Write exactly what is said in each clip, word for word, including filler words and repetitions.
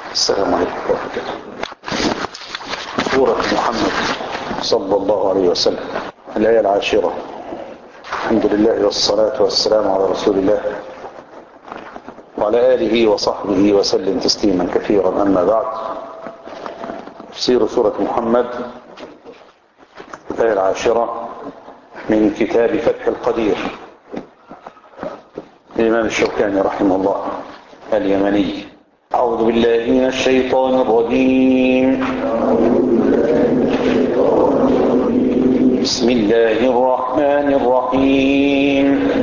السلام عليكم ورحمة الله. سورة محمد صلى الله عليه وسلم، الآية العاشرة. الحمد لله والصلاة والسلام على رسول الله وعلى آله وصحبه وسلم تسليما كثيرا. أما بعد، تفسير سورة محمد الآية العاشرة من كتاب فتح القدير الإمام الشوكاني رحمه الله اليمني. أعوذ بالله من الشيطان الرجيم. بسم الله الرحمن الرحيم.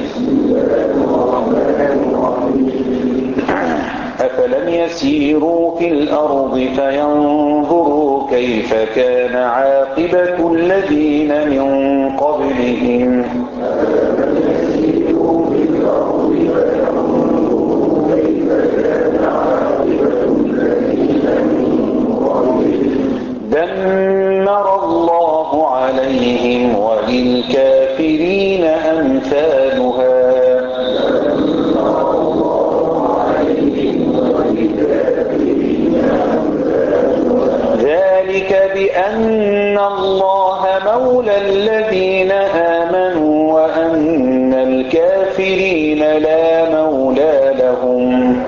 أفلم يسيروا في الأرض فينظروا كيف كان عاقبة الذين من قبلهم دمر الله عليهم وللكافرين أمثالها ذلك بأن الله مولى الذين آمنوا وأن الكافرين لا مولى لهم.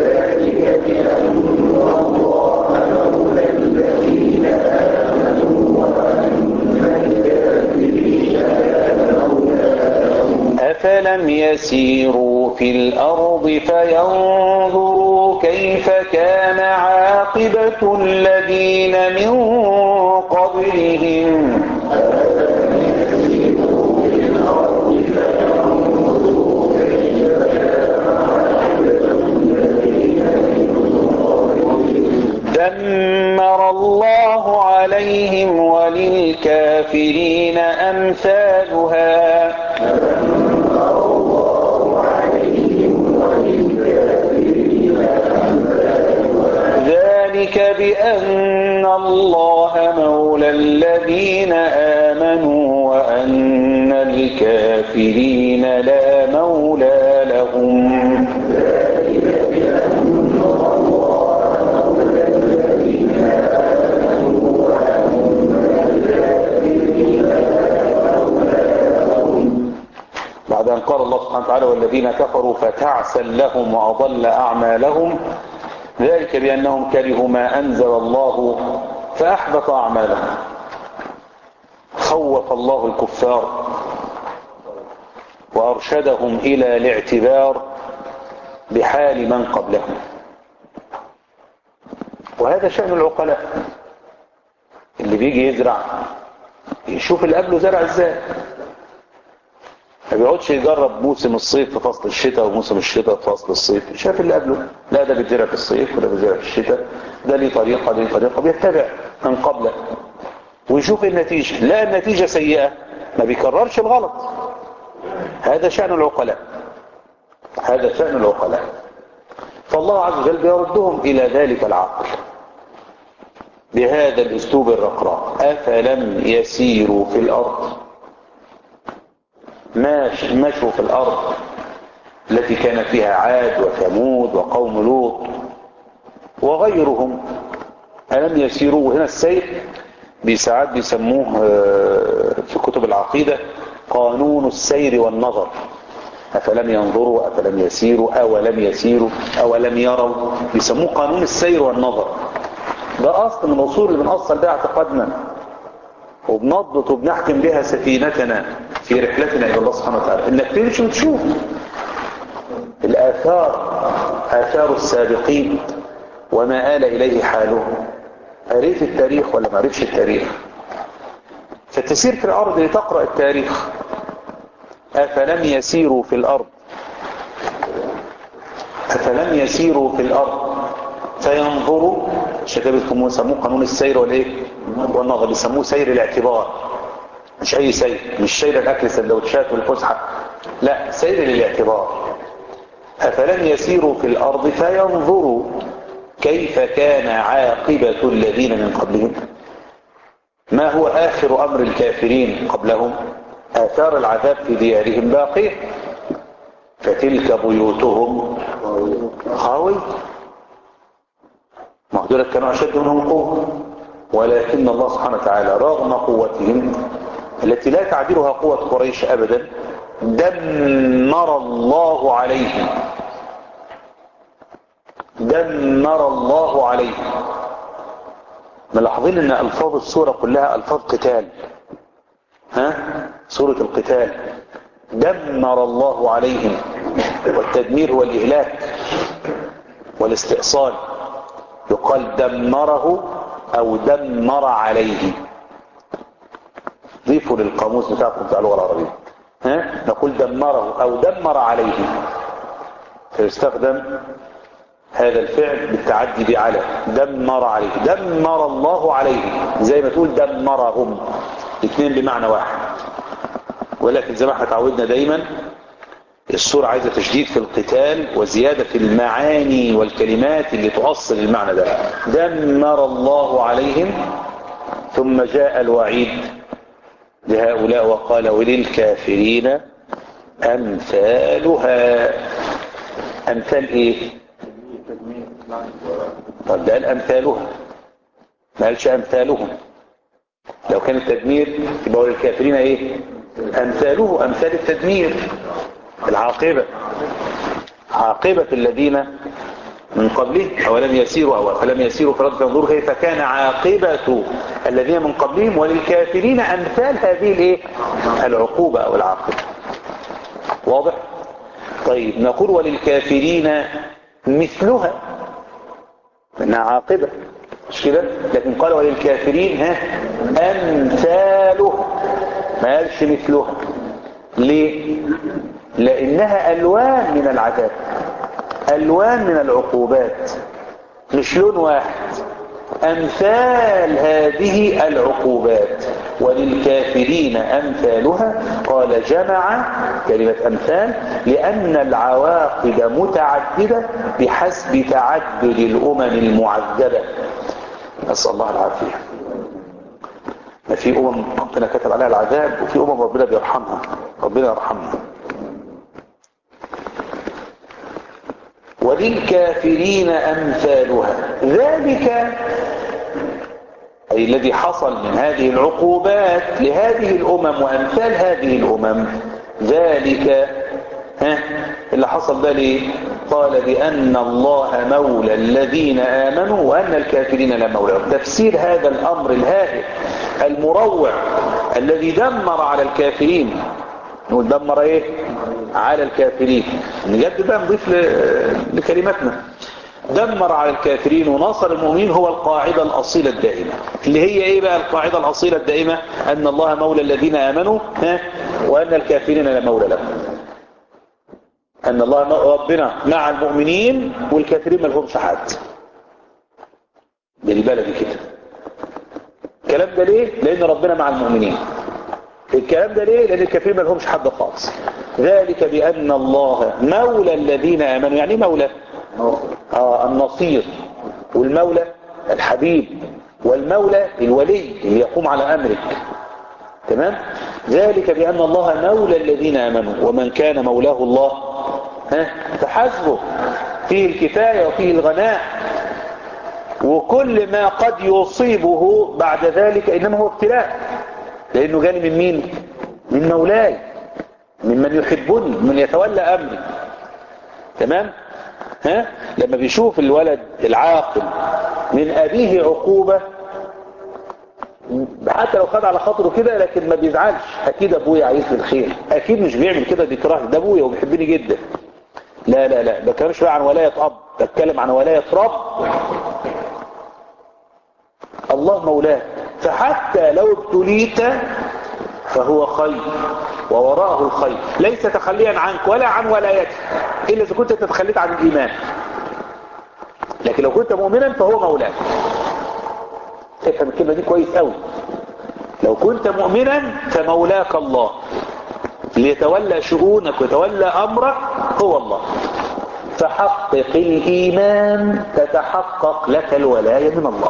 أفلم يسيروا في الأرض فينظروا كيف كان عاقبة الذين من قبلهم دمر الله عليهم وللكافرين أمثالها ذلك بأن الله مولى الذين آمنوا وأن الكافرين لا مولى لهم. بعد أن قال الله سبحانه وتعالى والذين كفروا فتعسا لهم وأضل أعمالهم ذلك بأنهم كرهوا ما أنزل الله فأحبط أعمالهم. خوف الله الكفار وأرشدهم إلى الاعتبار بحال من قبلهم، وهذا شأن العقلاء اللي بيجي يزرع يشوف اللي قبله زرع ازاي، ما بيقعدش يجرب موسم الصيف في فصل الشتاء وموسم الشتاء في فصل الصيف. شاف اللي قبله، لا ده بيتزرع في الصيف وده بيتزرع في الشتاء، ده ليه طريقه ده ليه طريقه، بيتبع من قبله ويشوف النتيجه. لا النتيجه سيئه ما بيكررش الغلط. هذا شأن العقلاء، هذا شأن العقلاء. فالله عز وجل بيردهم إلى ذلك العقل بهذا الأسلوب الرقراق. أفلم يسيروا في الأرض، مشوا في الأرض التي كان فيها عاد وثمود وقوم لوط وغيرهم. ألم يسيروا، هنا السير بساعات بيسموه في كتب العقيدة قانون السير والنظر. أفلم ينظروا، أفلم يسيروا، أولم يسيروا، أولم يروا، بيسموه قانون السير والنظر. ده أصل من الأصول اللي بنأصل بها اعتقادنا وبنضبط وبنحكم بها سفينتنا في رحلتنا إلى الله سبحانه وتعالى. إنك تمشي وتشوف الآثار، آثار السابقين وما آل إليه حالهم. قريت التاريخ ولا ما قريتش التاريخ؟ فتسير في الأرض لتقرأ التاريخ. أفلم يسيروا في الأرض أفلم يسيروا في الأرض فينظروا. شكابتكم يسموه قانون السير والإيه والنظر، يسموه سير الاعتبار. مش أي سير، مش سير الأكل سندوتشات والفسحة، لا سير للاعتبار. أفلم يسيروا في الأرض فينظروا كيف كان عاقبة الذين من قبلهم. ما هو آخر أمر الكافرين قبلهم؟ آثار العذاب في ديارهم باقية. فتلك بيوتهم خاوية. ما دول كانوا أشد منهم قوة، ولكن الله سبحانه وتعالى رغم قوتهم التي لا تعدلها قوة قريش أبدا دمر الله عليهم، دمر الله عليهم. ملاحظين ان الفاظ السورة كلها الفاظ قتال، ها سورة القتال. دمر الله عليهم، والتدمير هو الإهلاك والاستئصال، يقال دمره أو دمر عليه. ضيفوا للقاموس بتاعكم بتاع اللغة العربية، ها نقول دمره أو دمر عليه، فيستخدم هذا الفعل بالتعدي بعلى. دمر عليه، دمر الله عليه، زي ما تقول دمرهم، اثنين بمعنى واحد. ولكن زي ما احنا تعودنا دايما السورة عايزة تشديد في القتال وزيادة في المعاني والكلمات اللي تؤصل المعنى ده. دمر الله عليهم، ثم جاء الوعيد لهؤلاء وقال وللكافرين أمثالها. أمثال إيه؟ طب ده قال أمثالها، ما قالش أمثالهم. لو كان التدمير يبقى وللكافرين إيه؟ أمثاله، أمثال التدمير، العاقبة، عاقبة الذين من قبله. أولم يسيروا أو فلم يسيروا في الأرض فينظروا كيف كان عاقبة الذين من قبلهم وللكافرين أمثال هذه الإيه؟ العقوبة أو العاقبة. واضح؟ طيب نقول وللكافرين مثلها، إنها عاقبة مش كده؟ لكن قال وللكافرين ها أمثاله، ما قالش مثلها. ليه؟ لأنها ألوان من العذاب، ألوان من العقوبات، مش لون واحد. أمثال هذه العقوبات وللكافرين أمثالها. قال جمع كلمة أمثال لأن العواقب متعددة بحسب تعدد الأمم المعذبة. نسأل الله العافية. ما في أمم ربنا كتب عليها العذاب، وفي أمم ربنا بيرحمها، ربنا يرحمنا. وللكافرين أمثالها. ذلك أي الذي حصل من هذه العقوبات لهذه الأمم وأمثال هذه الأمم، ذلك ها اللي حصل ده ليه؟ قال بأن الله مولى الذين آمنوا وأن الكافرين لا مولى. تفسير هذا الأمر الهائل المروع الذي دمر على الكافرين، نقول دمر ايه على الكافرين، نجد بقى نضيف لكلمتنا دمر على الكافرين ونصر المؤمنين، هو القاعدة الأصيلة الدائمة اللي هي ايه بقى القاعدة الأصيلة الدائمة؟ أن الله مولى الذين آمنوا ها وأن الكافرين لا مولى لهم. أن الله ربنا مع المؤمنين والكافرين ما لهمش حد. بالبلد كده الكلام ده ليه؟ لأن ربنا مع المؤمنين. الكلام ده ليه؟ لأن الكافرين ما لهمش حد خالص. ذلك بأن الله مولى الذين آمنوا. يعني مولى آه النصير، والمولى الحبيب، والمولى الولي اللي يقوم على أمرك. تمام؟ ذلك بأن الله مولى الذين آمنوا ومن كان مولاه الله ها فحسبه. فيه الكفاية وفيه الغناء، وكل ما قد يصيبه بعد ذلك إنما هو ابتلاء، لأنه جاني من مين؟ من مولاي، ممن يحبني، من يتولى أمري. تمام؟ ها؟ لما بيشوف الولد العاقل من أبيه عقوبة، حتى لو خد على خاطره كده لكن ما بيزعلش، أكيد أبويا عايز لي الخير، أكيد مش بيعمل كده بيكره، ده أبويا وبيحبني جدا. لا لا لا، بتكلمش بقى عن ولاية أب، بتكلم عن ولاية رب. الله مولاه، فحتى لو ابتليت فهو خير ووراءه الخير، ليس تخليا عنك ولا عن ولايتك إلا إذا كنت تتخليت عن الإيمان. لكن لو كنت مؤمنا فهو مولاك. افهم الكلمة دي كويس قوي. لو كنت مؤمنا فمولاك الله، ليتولى شؤونك ويتولى أمرك هو الله. فحقق الإيمان تتحقق لك الولاية من الله.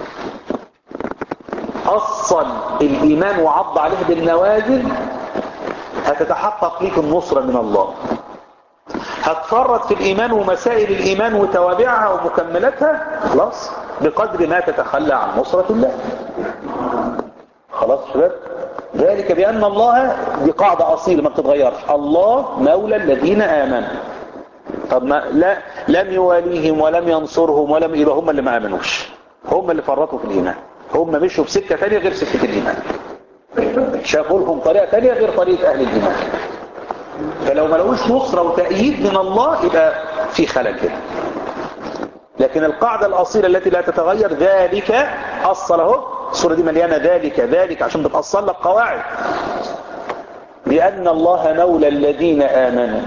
أصل الإيمان وعض عليه بالنواجذ هتتحقق لك النصرة من الله. هتفرط في الإيمان ومسائل الإيمان وتوابعها ومكملاتها، خلاص بقدر ما تتخلى عن نصرة الله. خلاص شباب؟ ذلك بأن الله، دي قاعدة أصيلة ما بتتغيرش، الله مولى الذين آمنوا. طب ما لا لم يواليهم ولم ينصرهم ولم يبقى هم اللي ما آمنوش، هم اللي فرطوا في الإيمان، هم مشوا بسكة ثانية غير سكة الإيمان، شافوا لهم طريقة ثانية غير طريقة أهل الإيمان. فلو ما لقوش نصرة وتأييد من الله يبقى في خلل كده. لكن القاعدة الأصيلة التي لا تتغير، ذلك أصل اهو، السورة دي مليانة ذلك ذلك عشان بتأصل لك قواعد. بأن الله مولى الذين آمنوا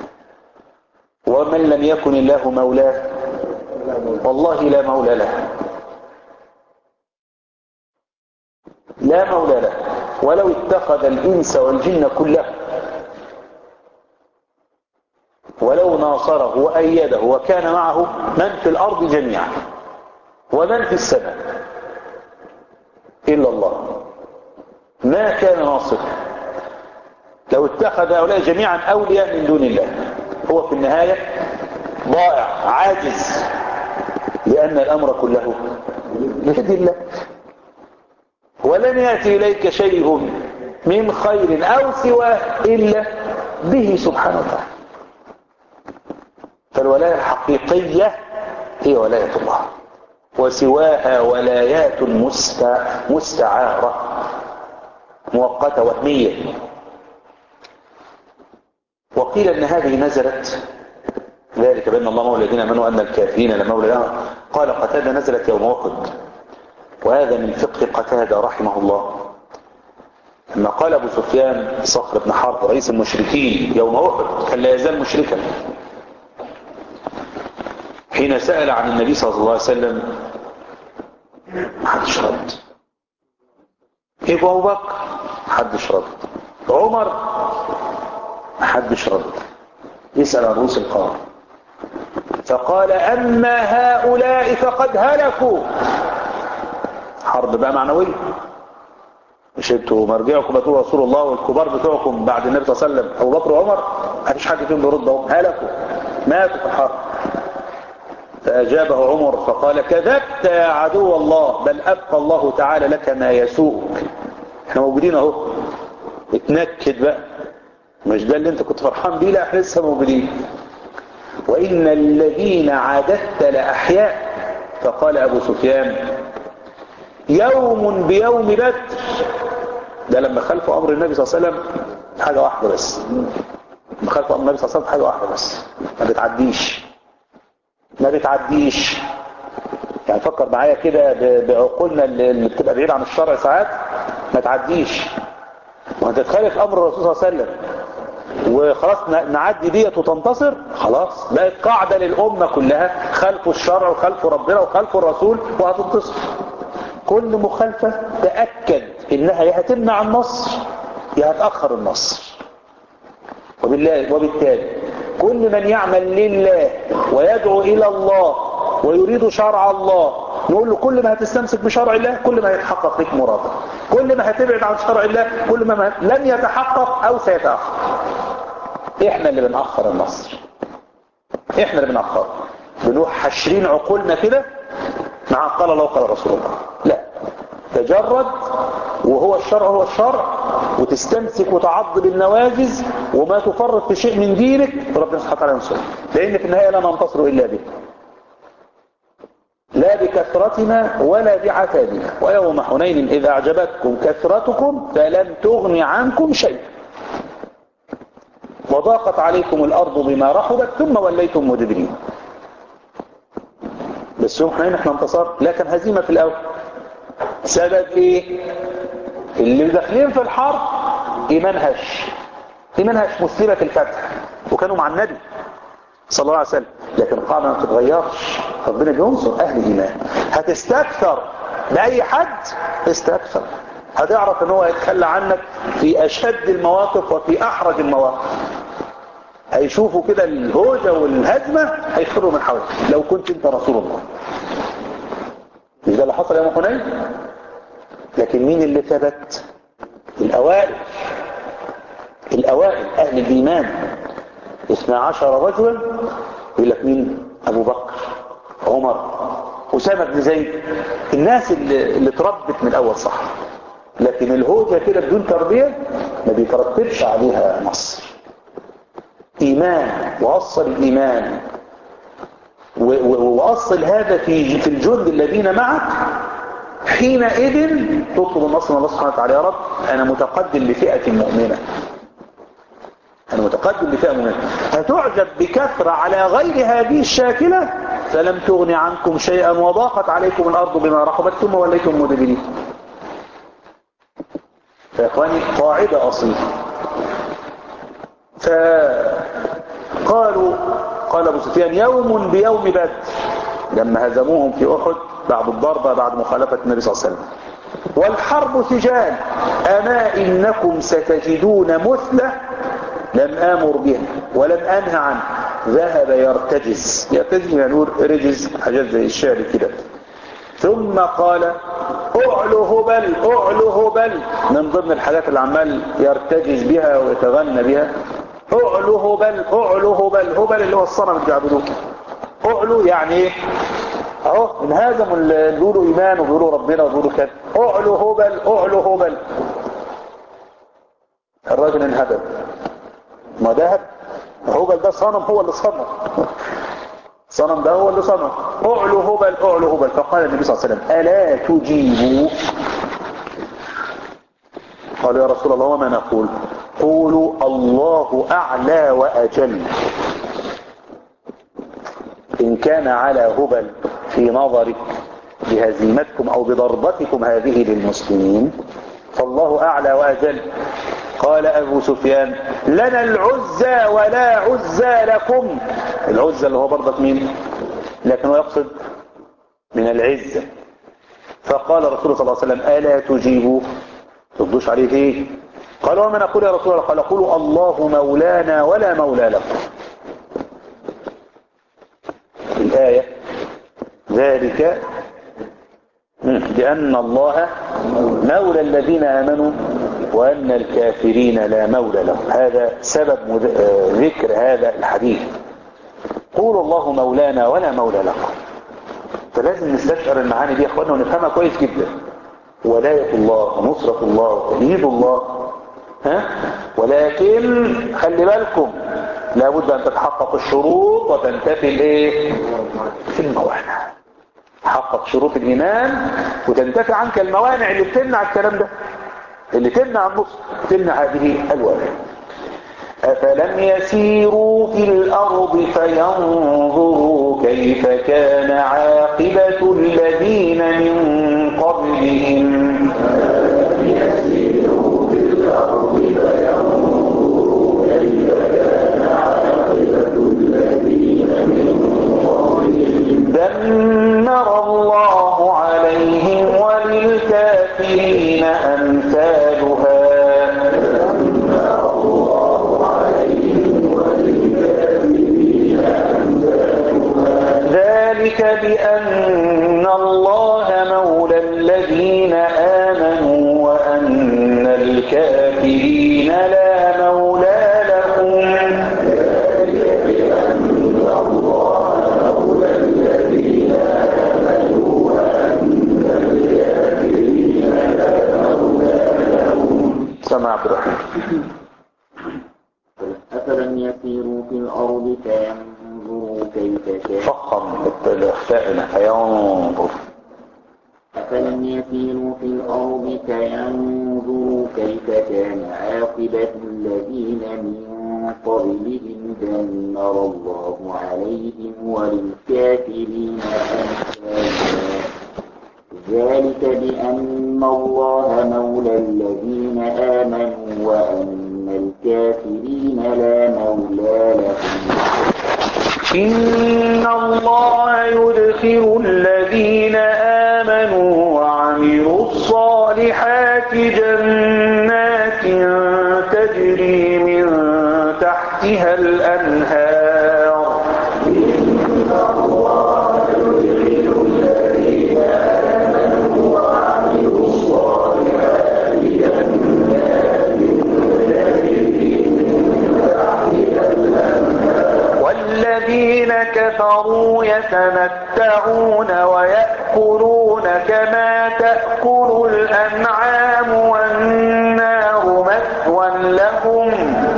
ومن لم يكن الله مولاه والله لا مولى له، لا مولى له. ولو اتخذ الإنس والجن كله ولو ناصره وأيده وكان معه من في الأرض جميعا ومن في السماء إلا الله ما كان ناصره. لو اتخذ هؤلاء جميعا أولياء من دون الله هو في النهاية ضائع عاجز، لأن الأمر كله بيد الله. ولن يأتي إليك شيء من خير أو سواه إلا به سبحانه وتعالى. فالولاية الحقيقية هي ولاية الله، وسواها ولايات مستعارة مؤقتة وهمية. وقيل أن هذه نزلت ذلك بأن الله مولى الذين آمنوا أن الكافرين لمولى لهم. قال قتادة نزلت يوم أحد، وهذا من فقه قتادة رحمه الله. لما قال أبو سفيان صخر بن حرب رئيس المشركين يوم أحد، كان لا يزال مشركا، حين سأل عن النبي صلى الله عليه وسلم محدش رد. أبو بكر محدش رد، عمر محدش رد، يسأل عن رؤوس القوم. فقال أما هؤلاء فقد هلكوا. حرب بقى معنوية، مش انتوا مرجعكم بتوع رسول الله والكبار بتوعكم بعد النبي صلى الله عليه وسلم أبو بكر وعمر مفيش حد فيهم بيردهم، هلكوا ماتوا في الحرب. فأجابه عمر فقال كذبت يا عدو الله، بل أبقى الله تعالى لك ما يسوءك. احنا موجودين اهو، اتنكد بقى، مش ده اللي انت كنت فرحان بيه، لا احنا لسه موجودين. وإن الذين عادت لأحياء. فقال أبو سفيان يوم بيوم بدر. ده لما خلفوا أمر النبي صلى الله عليه وسلم حاجة واحدة بس، لما خلفوا أمر النبي صلى الله عليه وسلم حاجة واحدة بس، ما بتعديش ما بتعديش. يعني فكر معايا كده بعقولنا اللي بتبقى بعيد عن الشرع ساعات، ما تعديش. وانت تخالف أمر الرسول صلى الله عليه وسلم وخلاص نعدي ديت وتنتصر، خلاص بقت قاعدة للأمة كلها، خلفوا الشرع وخلفوا ربنا وخلفوا الرسول وهتنتصر. كل مخالفة تأكد إنها يا هتمنع النصر يا هتأخر النصر. وبالله وبالتالي كل من يعمل لله ويدعو إلى الله ويريد شرع الله، نقول له كل ما هتستمسك بشرع الله كل ما يتحقق لك مرادك، كل ما هتبعد عن شرع الله كل ما لن يتحقق أو سيتأخر. إحنا اللي بنأخر النصر، إحنا اللي بنأخر، بنروح حشرين عقولنا كده مع قال الله وقال رسول الله. لا، تجرد وهو الشرع هو الشرع، وتستمسك وتعض بالنواجز وما تفرط في شيء من دينك، ربنا سبحانه وتعالى ينصرك، لأن في النهاية لا ننتصر إلا به، لا بكثرتنا ولا بعتادنا. ويوم حنين إذ أعجبتكم كثرتكم فلم تغن عنكم شيئا وضاقت عليكم الأرض بما رحبت ثم وليتم مدبرين. بس يوم حنين احنا انتصر، لكن هزيمة في الأول. سبب ايه؟ اللي داخلين في الحرب ايمان هش ايمان هش مسلمة في الفتح وكانوا مع النبي صلى الله عليه وسلم، لكن القاعدة ما بتتغيرش، ربنا بينصر اهل الايمان. هتستكثر باي حد استكثر، هتعرف ان هو هيتخلى عنك في اشد المواقف وفي احرج المواقف. هيشوفوا كده الهوجة والهزمة هيخروا من حولك لو كنت انت رسول الله. مش ده اللي حصل يوم حنين؟ لكن مين اللي ثبت؟ الأوائل الأوائل أهل الإيمان، اثنا عشر رجلا. يقول لك مين؟ أبو بكر، عمر، أسامة بن زيد، الناس اللي, اللي تربت من الأول صح، لكن الهوجة كده بدون تربية ما بيترتبش عليها نصر. إيمان، وأصل الإيمان وأصل هذا في في الجند الذين معك، حينئذ تطلب النصر من الله سبحانه وتعالى. يا رب أنا متقدم لفئة مؤمنة، أنا متقدم لفئة مؤمنة، هتعجب بكثرة على غير هذه الشاكلة فلم تغن عنكم شيئا وضاقت عليكم الأرض بما رحبت ثم وليتم مدبرين. يا إخواني قاعدة أصيلة. فقالوا قال أبو سفيان يوم بيوم بدر لما هزموهم في أحد بعد الضربة بعد مخالفة النبي صلى الله عليه وسلم، والحرب سجال، أما إنكم ستجدون مثلة لم آمر بها ولم أنهى عنه. ذهب يرتجز، يرتجز يعني نقول رجز، حاجات زي الشعر كده. ثم قال أعلو هبل أعلو هبل، من ضمن الحاجات اللي عمال يرتجز بها ويتغنى بها، أعلو هبل أعلو هبل. هبل اللي هو الصنم اللي بيعبدوه. أعلو يعني ايه؟ اهو انهزموا اللي بيقولوا ايمان وبيقولوا ربنا وبيقولوا كده، أعلو هبل أعلو هبل. الراجل انهبل، ما ده هبل ده صنم، هو اللي صنم صنم ده هو اللي صنم. أعلو هبل أعلو هبل. فقال النبي صلى الله عليه وسلم ألا تجيبوا؟ قالوا يا رسول الله وما نقول؟ قولوا الله أعلى وأجل. إن كان على هبل في نظرك بهزيمتكم أو بضربتكم هذه للمسلمين فالله أعلى وأجل. قال أبو سفيان لنا العزى ولا عزى لكم. العزى اللي هو برضك مين؟ لكنه يقصد من العزة. فقال رسول الله صلى الله عليه وسلم ألا تجيبوا؟ تردوش عليه ايه؟ قال وما نقول يا رسول الله؟ قال قولوا الله مولانا ولا مولى لكم. الآية ذلك بأن الله مولى الذين آمنوا وأن الكافرين لا مولى لهم. هذا سبب ذكر هذا الحديث. قولوا الله مولانا ولا مولى لكم. فلازم نستشعر المعاني دي يا اخوانا ونفهمها كويس جدا. ولاية الله ونصرة الله وتأييد الله، ها؟ ولكن خلي بالكم لابد أن تتحقق الشروط وتنتفي الايه؟ في الموانع. تحقق شروط الإيمان وتنتفي عنك الموانع اللي بتمنع الكلام ده، اللي تمنع النصر، تمنع هذه الوانع. أفلم يسيروا في الأرض فينظروا كيف كان عاقبة الذين من قبلهم. أفلم يسيروا في الأرض فينظروا كيف كان عاقبة الذين من قبلهم دمر الله عليهم وللكافرين أمثالها. ذلك بأن الله مولى الذين آمنوا وأن الكافرين لا مولى لهم. ذلك بأن الله مولى الذين آمنوا وأن الكافرين لا مولى لهم. سمع عبد الرحمن. أفلم يسيروا في الأرض فينظروا كيف كان. فخم الإخفاء فينظر. أفلم يسيروا في الأرض فينظروا كيف كان عاقبة الذين من قبلهم دمر الله عليهم وللكافرين أمثالها. ذلك بأن الله مولى الذين آمنوا وأن الكافرين لا مولى لهم. إن الله يدخل الذين آمنوا وعملوا الصالحات جنات تجري من تحتها الأنهار. إن الله يدخل الذين آمنوا وعملوا الصالحات جنات تجري من تحتها الأنهار والذين كفروا يتمتعون ويأكلون كما تأكل الأنعام والنار مثوى لهم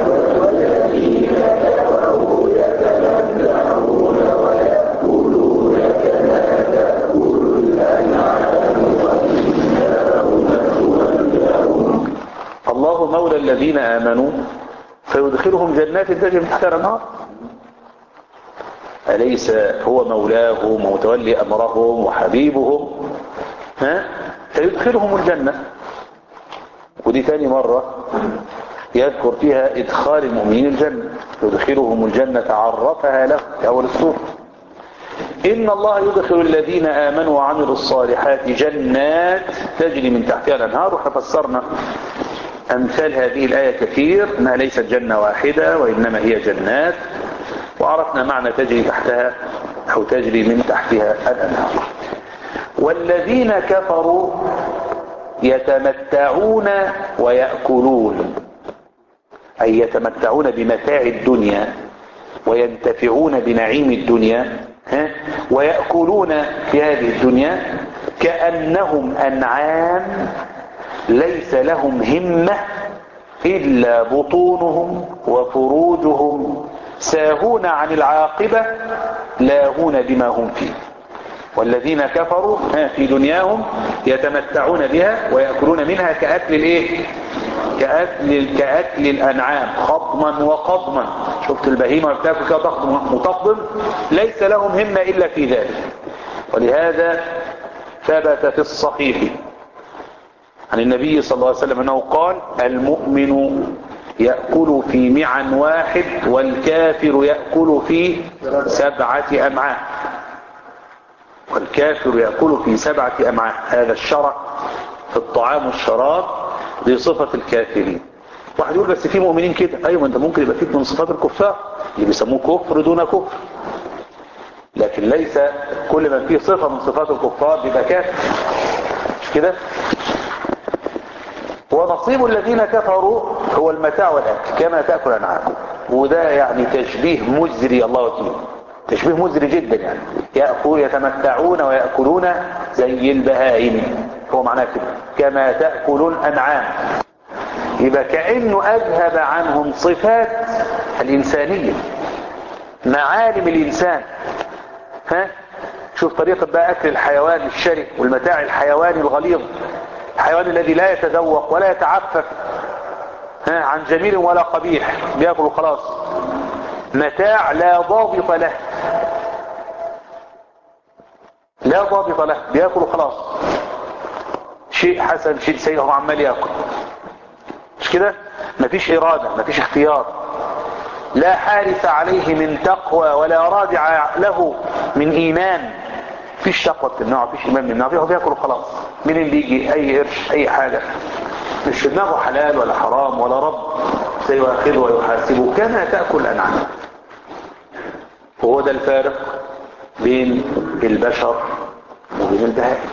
الله مولى الذين آمنوا فيدخلهم جنات تجري من تحتها الأنهار. أليس هو مولاهم ومتولي أمرهم وحبيبهم؟ ها؟ فيدخلهم الجنة. ودي تاني مرة يذكر فيها إدخال المؤمنين الجنة، يدخلهم الجنة عرفها له في أول السورة. إن الله يدخل الذين آمنوا وعملوا الصالحات جنات تجري من تحتها الأنهار. وفسرنا أمثال هذه الآية كثير، أنها ليست جنة واحدة وإنما هي جنات، وعرفنا معنى تجري تحتها أو تجري من تحتها الأنهار. والذين كفروا يتمتعون ويأكلون، أي يتمتعون بمتاع الدنيا وينتفعون بنعيم الدنيا، ها؟ ويأكلون في هذه الدنيا كأنهم أنعام ليس لهم همة إلا بطونهم وفروجهم ساهون عن العاقبة لاهون بما هم فيه. والذين كفروا في دنياهم يتمتعون بها ويأكلون منها كأكل الايه؟ كأكل, كأكل الأنعام خضما وقضما. شفت البهيمة بتاكل كده تخضم وتقضم، ليس لهم همة إلا في ذلك. ولهذا ثبت في الصحيح عن النبي صلى الله عليه وسلم أنه قال: المؤمن يأكل في معن واحد والكافر يأكل في سبعة أمعاء. والكافر يأكل في سبعة أمعاء. هذا الشرع في الطعام والشراب بصفة الكافرين. واحد يقول بس في مؤمنين كده. أيوة، أنت ممكن يبقى فيك من صفات الكفار اللي بيسموه كفر دون كفر، لكن ليس كل من فيه صفة من صفات الكفار بيبقى كافر، مش كده؟ ونصيب الذين كفروا هو المتاع والأكل كما تأكل أنعامكم. وده يعني تشبيه مزري، الله وكيل، تشبيه مزري جدا. يعني يأكل يتمتعون ويأكلون زي البهائم، هو معناه كده كما تأكل الأنعام. يبقى كأنه أذهب عنهم صفات الإنسانية، معالم الإنسان. ها؟ شوف طريقة بقى أكل الحيوان الشري والمتاع الحيواني الغليظ، الحيوان الذي لا يتذوق ولا يتعفف ها عن جميل ولا قبيح، بيأكل خلاص، متاع لا ضابط له، لا ضابط له، بيأكل خلاص، شيء حسن شيء سيء هو عمال يأكل، مش كده؟ مفيش إرادة، مفيش اختيار، لا حارس عليه من تقوى ولا رادع له من إيمان. مفيش تقوى بتمنعه، مفيش إيمان بتمنعه، هو بيأكل خلاص. مين اللي يجي أي قرش أي حاجة مش في دماغه حلال ولا حرام ولا رب سيؤاخذه ويحاسبه كما تأكل الأنعام. وهو ده الفارق بين البشر وبين البهائم.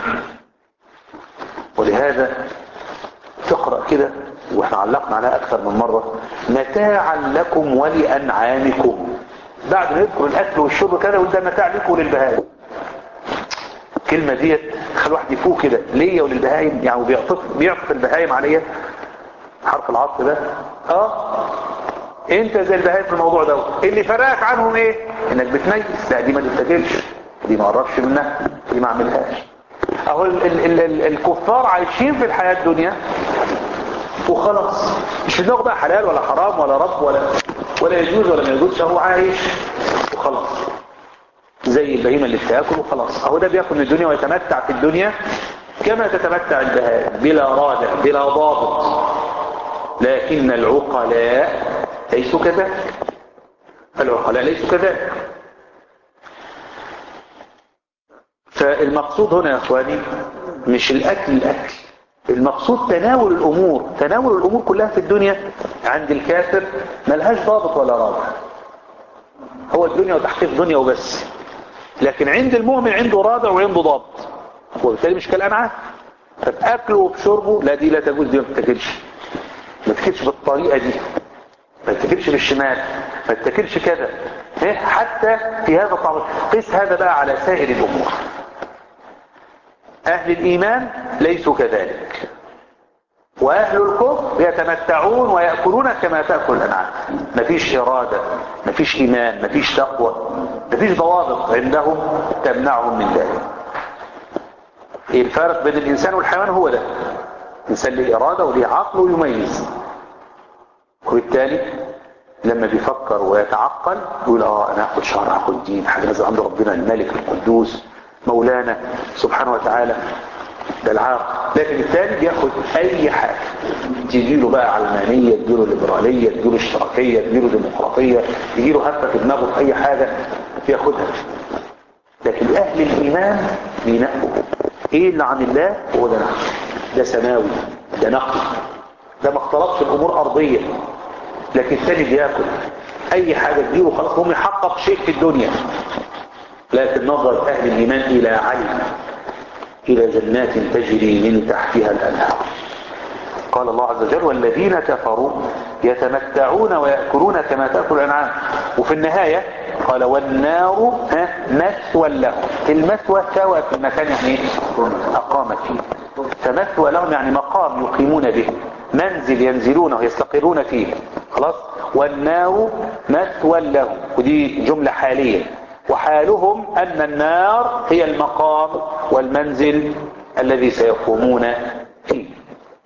ولهذا تقرأ كده، واحنا علقنا عليها أكثر من مرة: متاعا لكم ولأنعامكم. بعد ما يذكر الأكل والشرب كده يقول ده متاع لكم وللبهائم. الكلمة ديت خلي واحد يفوق كده، ليا وللبهائم، يعني بيعطف بيعطف البهائم عليا، حرف العطف ده. اه انت زي البهائم في الموضوع ده. اللي فرقك عنهم ايه؟ انك بتميز، لا دي ما تتاكلش، دي ما قربش منها، دي ما اعملهاش. اهو ال ال ال ال الكفار عايشين في الحياة الدنيا وخلاص، مش في دماغه بقى حلال ولا حرام ولا رب ولا ولا يجوز ولا ما يجوزش، هو عايش وخلاص زي البهيمة اللي بتاكل وخلاص. اهو ده بياكل من الدنيا ويتمتع في الدنيا كما تتمتع البهائم، بلا رادع بلا ضابط. لكن العقلاء ليسوا كذلك، العقلاء ليسوا كذلك. فالمقصود هنا يا اخواني مش الاكل الاكل، المقصود تناول الامور. تناول الامور كلها في الدنيا عند الكافر ملهاش ضابط ولا رادع، هو الدنيا وتحقيق دنيا وبس. لكن عند المؤمن عنده رادع وعنده ضابط، وبالتالي مش كالانعام. فبأكله وبشربه لا، دي لا تجوز، دي ما تتاكلش، ما تتاكلش بالطريقه دي، ما تتاكلش بالشمال، ما تتاكلش كذا. حتى في هذا الطعام قيس هذا بقى على سائر الامور. أهل الإيمان ليسوا كذلك، وأهل الكفر يتمتعون ويأكلون كما تأكل الأنعام. مفيش إرادة، مفيش إيمان، مفيش تقوى، مفيش ضوابط عندهم تمنعهم من ذلك. الفارق بين الإنسان والحيوان هو ده، الإنسان له إرادة وله عقل ويميز، وبالتالي لما بيفكر ويتعقل يقول اه انا هاخد شرع، هاخد دين، حاجه نازله عند ربنا الملك القدوس مولانا سبحانه وتعالى، ده العاقل. لكن الثاني بياخد اي حاجه تجيله بقى علمانيه، تجيله ليبراليه، تجيله اشتراكيه، تجيله ديمقراطيه، تجيله هفه في دماغه في اي حاجه بياخدها. لكن اهل الايمان بينقوا ايه اللي عن الله، هو ده نقي، ده سماوي، ده نقي، ده ما اختلطش الامور ارضيه. لكن الثاني بياكل اي حاجه تجيله خلاص، هم يحقق شيء في الدنيا. لكن نظر اهل الايمان الى علم، الى جنات تجري من تحتها الانهار. قال الله عز وجل والذين كفروا يتمتعون ويأكلون كما تأكل الأنعام. وفي النهاية قال والنار مثوى لهم. المثوى سوى في المكان يعني أقامت فيه، فمثوى لهم يعني مقام يقيمون به، منزل ينزلونه ويستقرون فيه خلاص. والنار مثوى لهم، ودي جملة حالية، وحالهم أن النار هي المقام والمنزل الذي سيقومون فيه.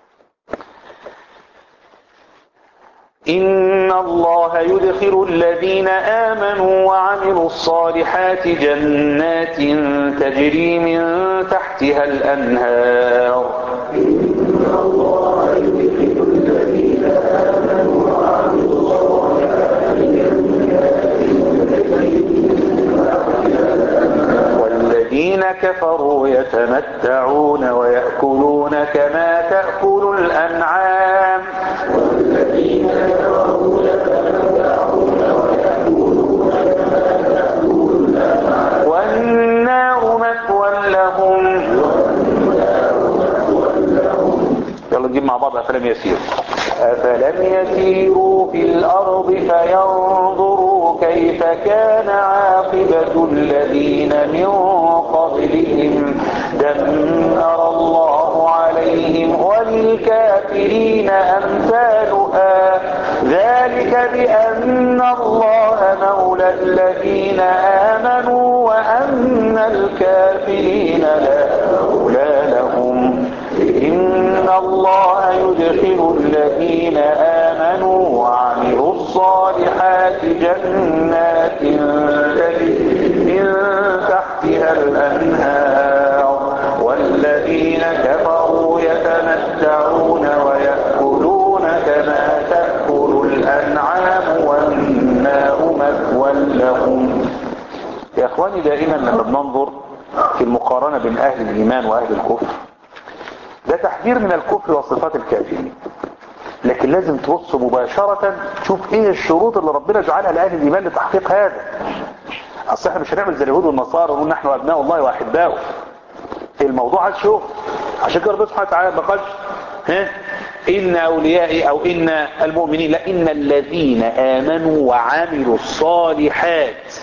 إن الله يدخل الذين آمنوا وعملوا الصالحات جنات تجري من تحتها الأنهار. إن الله يدخل الذين آمنوا وعملوا الصالحات جنات تجري من تحتها الأنهار والذين كفروا يتمتعون ويأكلون كما تأكل الأنعام. والذين كفروا يتمتعون ويأكلون كما تأكل الأنعام والنار مثوى لهم. يلا نجيب مع بعض. أفلم يسيروا أفلم يسيروا في الأرض فينظروا كيف كان عاقبة الذين من قبلهم دمر الله عليهم وللكافرين أمثالها ذلك بأن الله مولى الذين آمنوا وأن الكافرين لا مولى لهم. إن الله يدخل الذين آمنوا وعملوا الصالحات جنات تجري من تحتها الأنهار والذين كفروا يتمتعون ويأكلون كما تأكل الأنعام والنار مثوى لهم. يا أخواني دائما لما بننظر في المقارنة بين أهل الإيمان وأهل الكفر ده تحذير من الكفر وصفات الكافرين، لكن لازم تبص مباشرة تشوف ايه الشروط اللي ربنا جعلها لأهل الإيمان لتحقيق هذا. اصل احنا مش هنعمل زي اليهود والنصارى ونقول نحن أبناء الله وأحباؤه. الموضوع عايز شغل. عشان كده ربنا سبحانه وتعالى ما قالش ها إن أوليائي أو إن المؤمنين، لا، إن الذين آمنوا وعملوا الصالحات،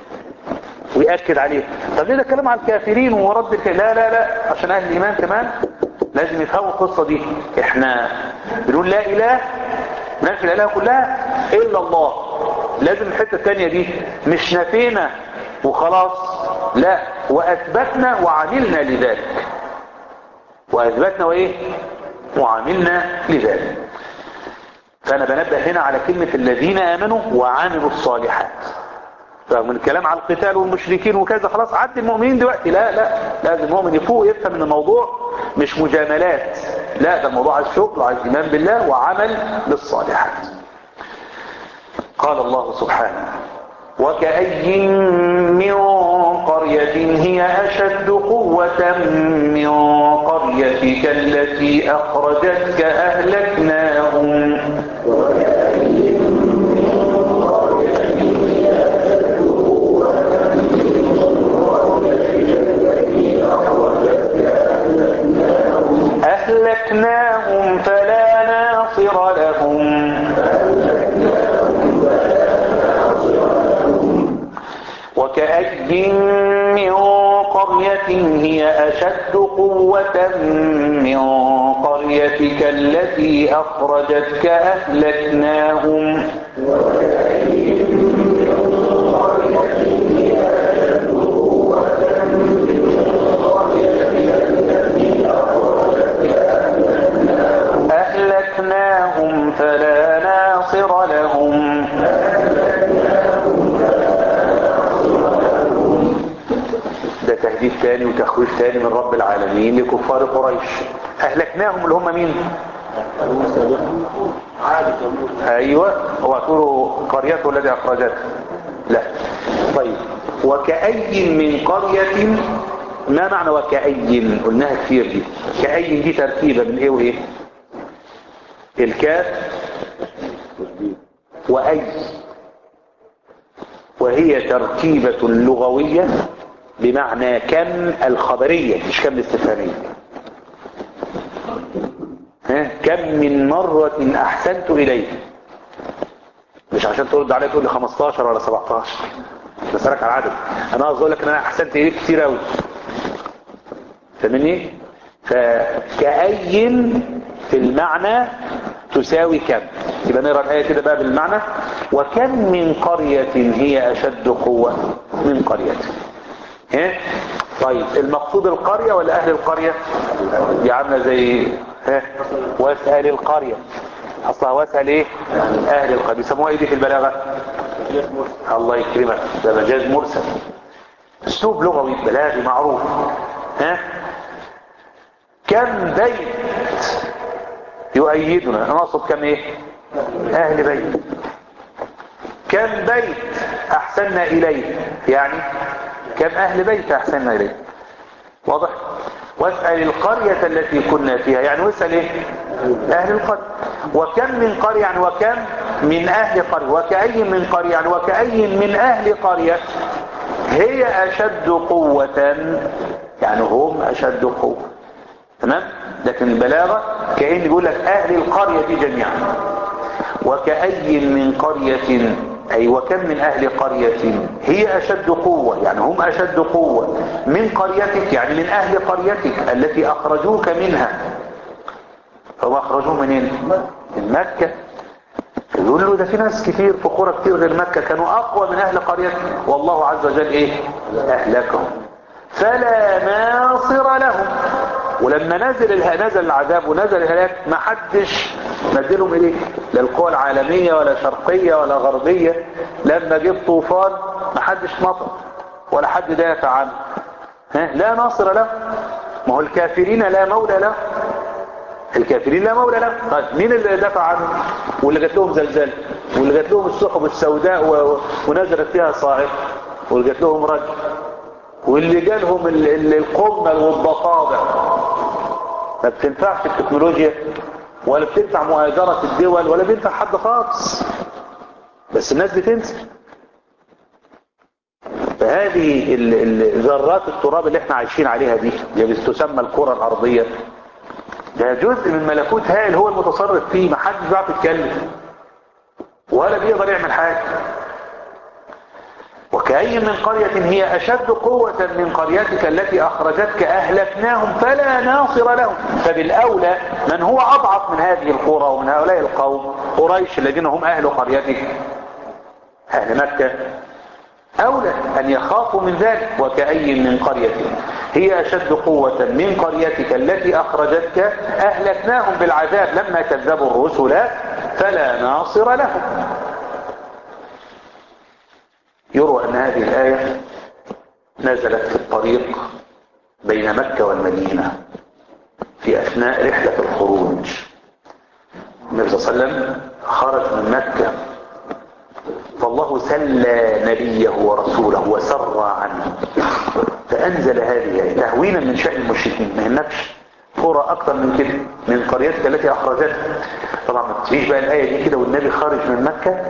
ويأكد عليه. طب ليه ده كلام على الكافرين ورد الك... لا لا لا عشان أهل الإيمان كمان لازم يفهموا القصة دي. احنا بنقول لا إله، ننفي الإله كلها إلا الله. لازم الحتة الثانية دي مش نفينا وخلاص، لا، وأثبتنا وعملنا لذلك. وأثبتنا وإيه؟ وعملنا لذلك. فأنا بنبه هنا على كلمة الذين آمنوا وعملوا الصالحات. فمن الكلام على القتال والمشركين وكذا خلاص عد المؤمنين دلوقتي، لا لا، لازم المؤمن يفوق يفهم ان الموضوع مش مجاملات، لا، ده الموضوع عايز شغل وعايز ايمان بالله وعمل بالصالحات. قال الله سبحانه وكأي من قرية هي أشد قوة من قريتك التي أخرجتك أهلكناهم. أهلكناهم فلا ناصر لهم. وكأي من قرية هي أشد قوة من قريتك التي أخرجتك أهلكناهم أهلكناهم فلا ناصر لهم. ده تهديد تاني وتخويف تاني من رب العالمين لكفار قريش. أهلكناهم اللي هم مين؟ أيوة، هو تقولوا قريته الذي أخرجته؟ لا. طيب، وكأي من قرية، ما معنى وكأي؟ قلناها كثير دي. كأي دي تركيبة من ايه وايه؟ الكاف وأي، وهي تركيبة لغوية بمعنى كم الخبرية مش كم الاستفهامية. ها؟ كم من مرة أحسنت إليه، مش عشان ترد عليه تقول لي خمستاشر ولا سبعتاشر، بسألك على العدد. أنا قصدي أقول لك إن أنا أحسنت إليه كتير أوي، فاهمني؟ فكأي في المعنى تساوي كم. يبقى نقرأ الآية كده بقى بالمعنى. وكم من قرية هي أشد قوة من قريتك. ها؟ طيب، المقصود القرية ولا أهل القرية؟ دي عاملة زي ها؟ واسأل القرية، أصلها واسأل إيه؟ أهل القرية. بيسموها إيه دي في البلاغة؟ الله يكرمك، ده مجاز مرسل، أسلوب لغوي بلاغي معروف. ها؟ كم بيت يؤيدنا، أنا أقصد كم إيه؟ أهل بيت. كم بيت أحسننا إليه، يعني كم أهل بيت أحسننا إليه. واضح؟ واسأل القرية التي كنا فيها، يعني واسأل إيه؟ أهل القرية. وكم من قرية، يعني وكم من أهل قرية. وكأي من قرية، يعني وكأي من أهل قرية هي أشد قوة، يعني هم أشد قوة. تمام؟ لكن البلاغة كأن يقول لك أهل القرية دي جميعا. وكأي من قرية، أي وكم من أهل قرية هي أشد قوة، يعني هم أشد قوة من قريتك، يعني من أهل قريتك التي أخرجوك منها. هم أخرجوه منين؟ من مكة. يقول له ده في ناس كتير في قرى كتير غير مكة كانوا أقوى من أهل قريتك، والله عز وجل إيه؟ أهلكهم فلا ناصر لهم. ولما نزل نزل العذاب ونزل الهلاك ما حدش مدلهم إليه، لا القوى العالمية ولا شرقية ولا غربية. لما جه طوفان ما حدش مطر ولا حد دافع عنه. ها؟ لا ناصر له. ما هو الكافرين لا مولى له، الكافرين لا مولى له. طيب مين اللي دافع عنه؟ واللي جات لهم زلزال، واللي جات لهم السحب السوداء و... ونزلت فيها صاعقة، واللي جات لهم رجل، واللي جالهم ال... ال... القمل والضفادع. ما بتنفعش التكنولوجيا ولا بتنفع مهاجرة الدول ولا بينفع حد خالص، بس الناس بتنسى. فهذه ذرات التراب اللي احنا عايشين عليها دي اللي تسمى الكرة الأرضية، ده جزء من ملكوت هائل هو المتصرف فيه، ما حدش بيعرف يتكلم ولا بيقدر يعمل حاجة. وكأي من قرية هي أشد قوة من قريتك التي أخرجتك أهلكناهم فلا ناصر لهم. فبالأولى من هو أضعف من هذه القرى ومن هؤلاء القوم قريش الذين هم أهل قريتك أهل مكة، أولى أن يخافوا من ذلك. وكأي من قرية هي أشد قوة من قريتك التي أخرجتك أهلكناهم بالعذاب لما كذبوا الرسل فلا ناصر لهم. يروى أن هذه الآية نزلت في الطريق بين مكة والمدينة في أثناء رحلة الخروج. النبي صلى الله عليه وسلم خرج من مكة، فالله سلى نبيه ورسوله وسرى عنه، فأنزل هذه الآية تهوينا من شأن المشركين. ما هنكش قرى أكثر من كده من قريتك التي أخرجتها. طبعا ما تجيش بقى الآية دي كده والنبي خارج من مكة،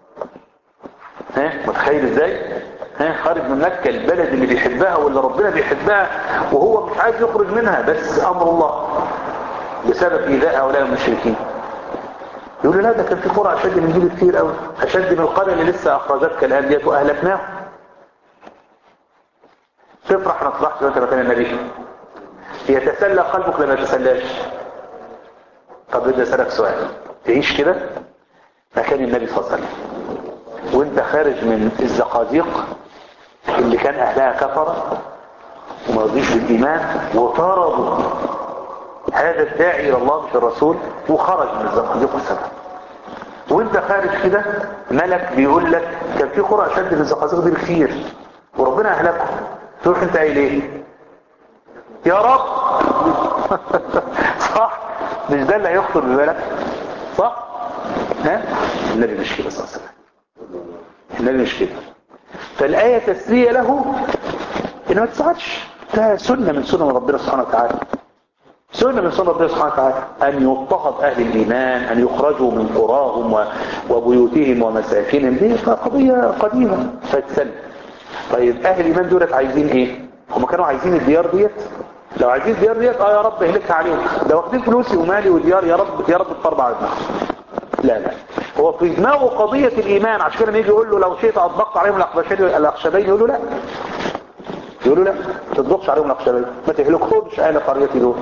ها متخيل ازاي؟ ها خارج من مكة البلد اللي بيحبها واللي ربنا بيحبها وهو مش عايز يخرج منها، بس أمر الله بسبب إيذاء هؤلاء المشركين. يقول له لا ده كان في قرى أشد من دي كتير قوي، أشد من القرية اللي لسه أخرجتك الآن ديت وأهلكناهم. تفرح ما تفرحش وانت مكان النبي؟ يتسلى قلبك لما يتسلاش؟ طب بدي اسالك سؤال، تعيش كده مكان النبي صلى الله عليه وسلم وانت خارج من الزقازيق اللي كان اهلها كفره وما رضيش بالايمان وطردوا هذا الداعي الى الله مش الرسول وخرج من الزقازيق وسلم، وانت خارج كده ملك بيقول لك كان في قرى اشد من الزقازيق دي بكثير وربنا اهلكهم، تروح انت قايل ايه؟ يا رب. صح؟ مش ده اللي هيخطر ببالك؟ صح؟ ها؟ النبي مش كده صلى الله عليه وسلم. النبي مش كده. فالآية تسرية له إنه ما تسعدش، ده سنة من سنة ربنا سبحانه وتعالى. سنة من سنة ربنا سبحانه وتعالى أن يضطهد أهل الإيمان، أن يخرجوا من قراهم وبيوتهم ومساكنهم، دي قضية قديمة فتسلم. طيب أهل الإيمان دولت عايزين إيه؟ هم كانوا عايزين الديار ديت؟ لو عايزين الديار ديت اه يا رب اهلكها عليهم، ده واخدين فلوسي ومالي وديار، يا رب يا رب تطرب على دماغهم. لا لا، هو في دماغه قضية الإيمان، عشان كده يجي يقول له لو شئت أطبقت عليهم الأخشبين يقول له لا، يقول له لا ما تطبقش عليهم الأخشبين، ما تهلكهمش أهل قريتي دول.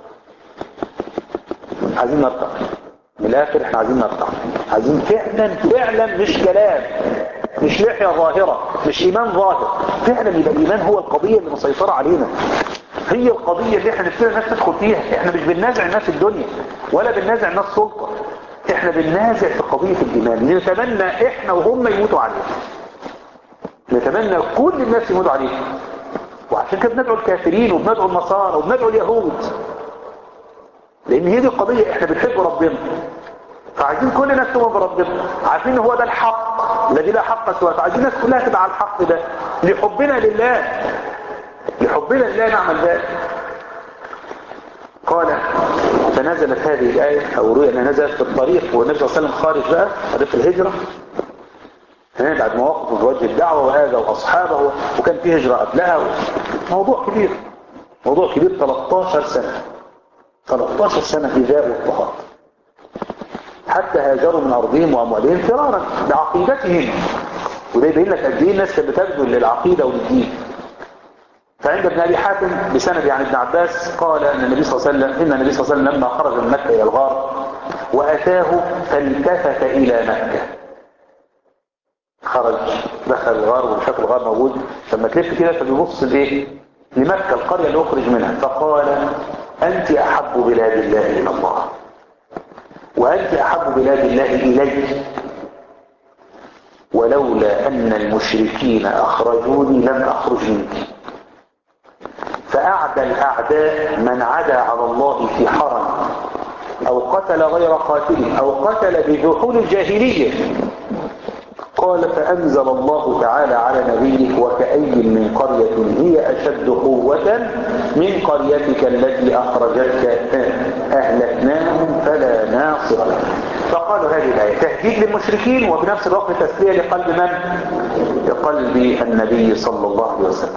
عايزين نرتقي من الآخر، احنا عايزين نرتقي، عايزين فعلا فعلا مش كلام، مش لحية ظاهرة، مش إيمان ظاهر، فعلا يبقى الإيمان هو القضية اللي مسيطرة علينا، هي القضية اللي احنا نبتدي الناس تدخل فيها. احنا مش بننازع الناس الدنيا ولا بننازع الناس سلطة، احنا بننازع في قضية الإيمان، نتمنى احنا وهم يموتوا عليها، نتمنى كل الناس يموتوا عليها، وعشان كده بندعو الكافرين وبندعو النصارى وبندعو اليهود، لان هي دي القضية، احنا بنحب ربنا فعايزين كل الناس تؤمن بربنا، عارفين ان هو ده الحق الذي لا حق سواه، فعايزين الناس كلها تبقى على الحق ده لحبنا لله، لحبنا لله نعمل ذلك. قال فنزلت هذه الآية أو رؤيا أنها نزلت في الطريق والنبي صلى الله عليه وسلم خارج بقى طريق الهجرة بعد مواقف في وجه الدعوة وهذا وأصحابه، وكان في هجرة قبلها، موضوع كبير، موضوع كبير. ثلاث عشرة سنة ثلاث عشرة سنة إيذاء واضطهاد، حتى هاجروا من أرضهم وأموالهم فرارا بعقيدتهم، وده يبين لك قد ايه الناس كانت بتبذل للعقيدة وللدين. فعند ابن أبي حاتم بسند عن ابن عباس قال أن النبي صلى الله عليه وسلم إن النبي صلى الله عليه وسلم لما خرج من مكة إلى الغار وأتاه فالتفت إلى مكة، خرج دخل الغار وشاف الغار موجود، لما تلف كده فبيبص لإيه؟ لمكة القرية اللي أخرج منها، فقال أنت أحب بلاد الله إلى الله وأنت أحب بلاد الله إلي، ولولا أن المشركين أخرجوني لم أخرج منك. فأعدى الأعداء من عدا على الله في حرم أو قتل غير قاتل أو قتل بذحول الجاهلية. قال فأنزل الله تعالى على نبيه وكأي من قرية هي أشد قوة من قريتك التي أخرجتك أهلكناهم فلا ناصر لهم. فقالوا هذه الآية تهديد للمشركين وفي نفس الوقت تسلية لقلب من؟ لقلب النبي صلى الله عليه وسلم.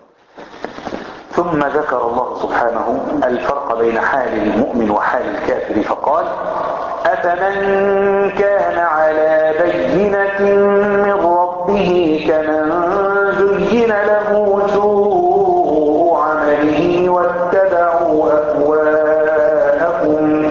ثم ذكر الله سبحانه الفرق بين حال المؤمن وحال الكافر فقال أفمن كان على بينة من ربه كمن زين له سوء عمله واتبعوا أهواءهم.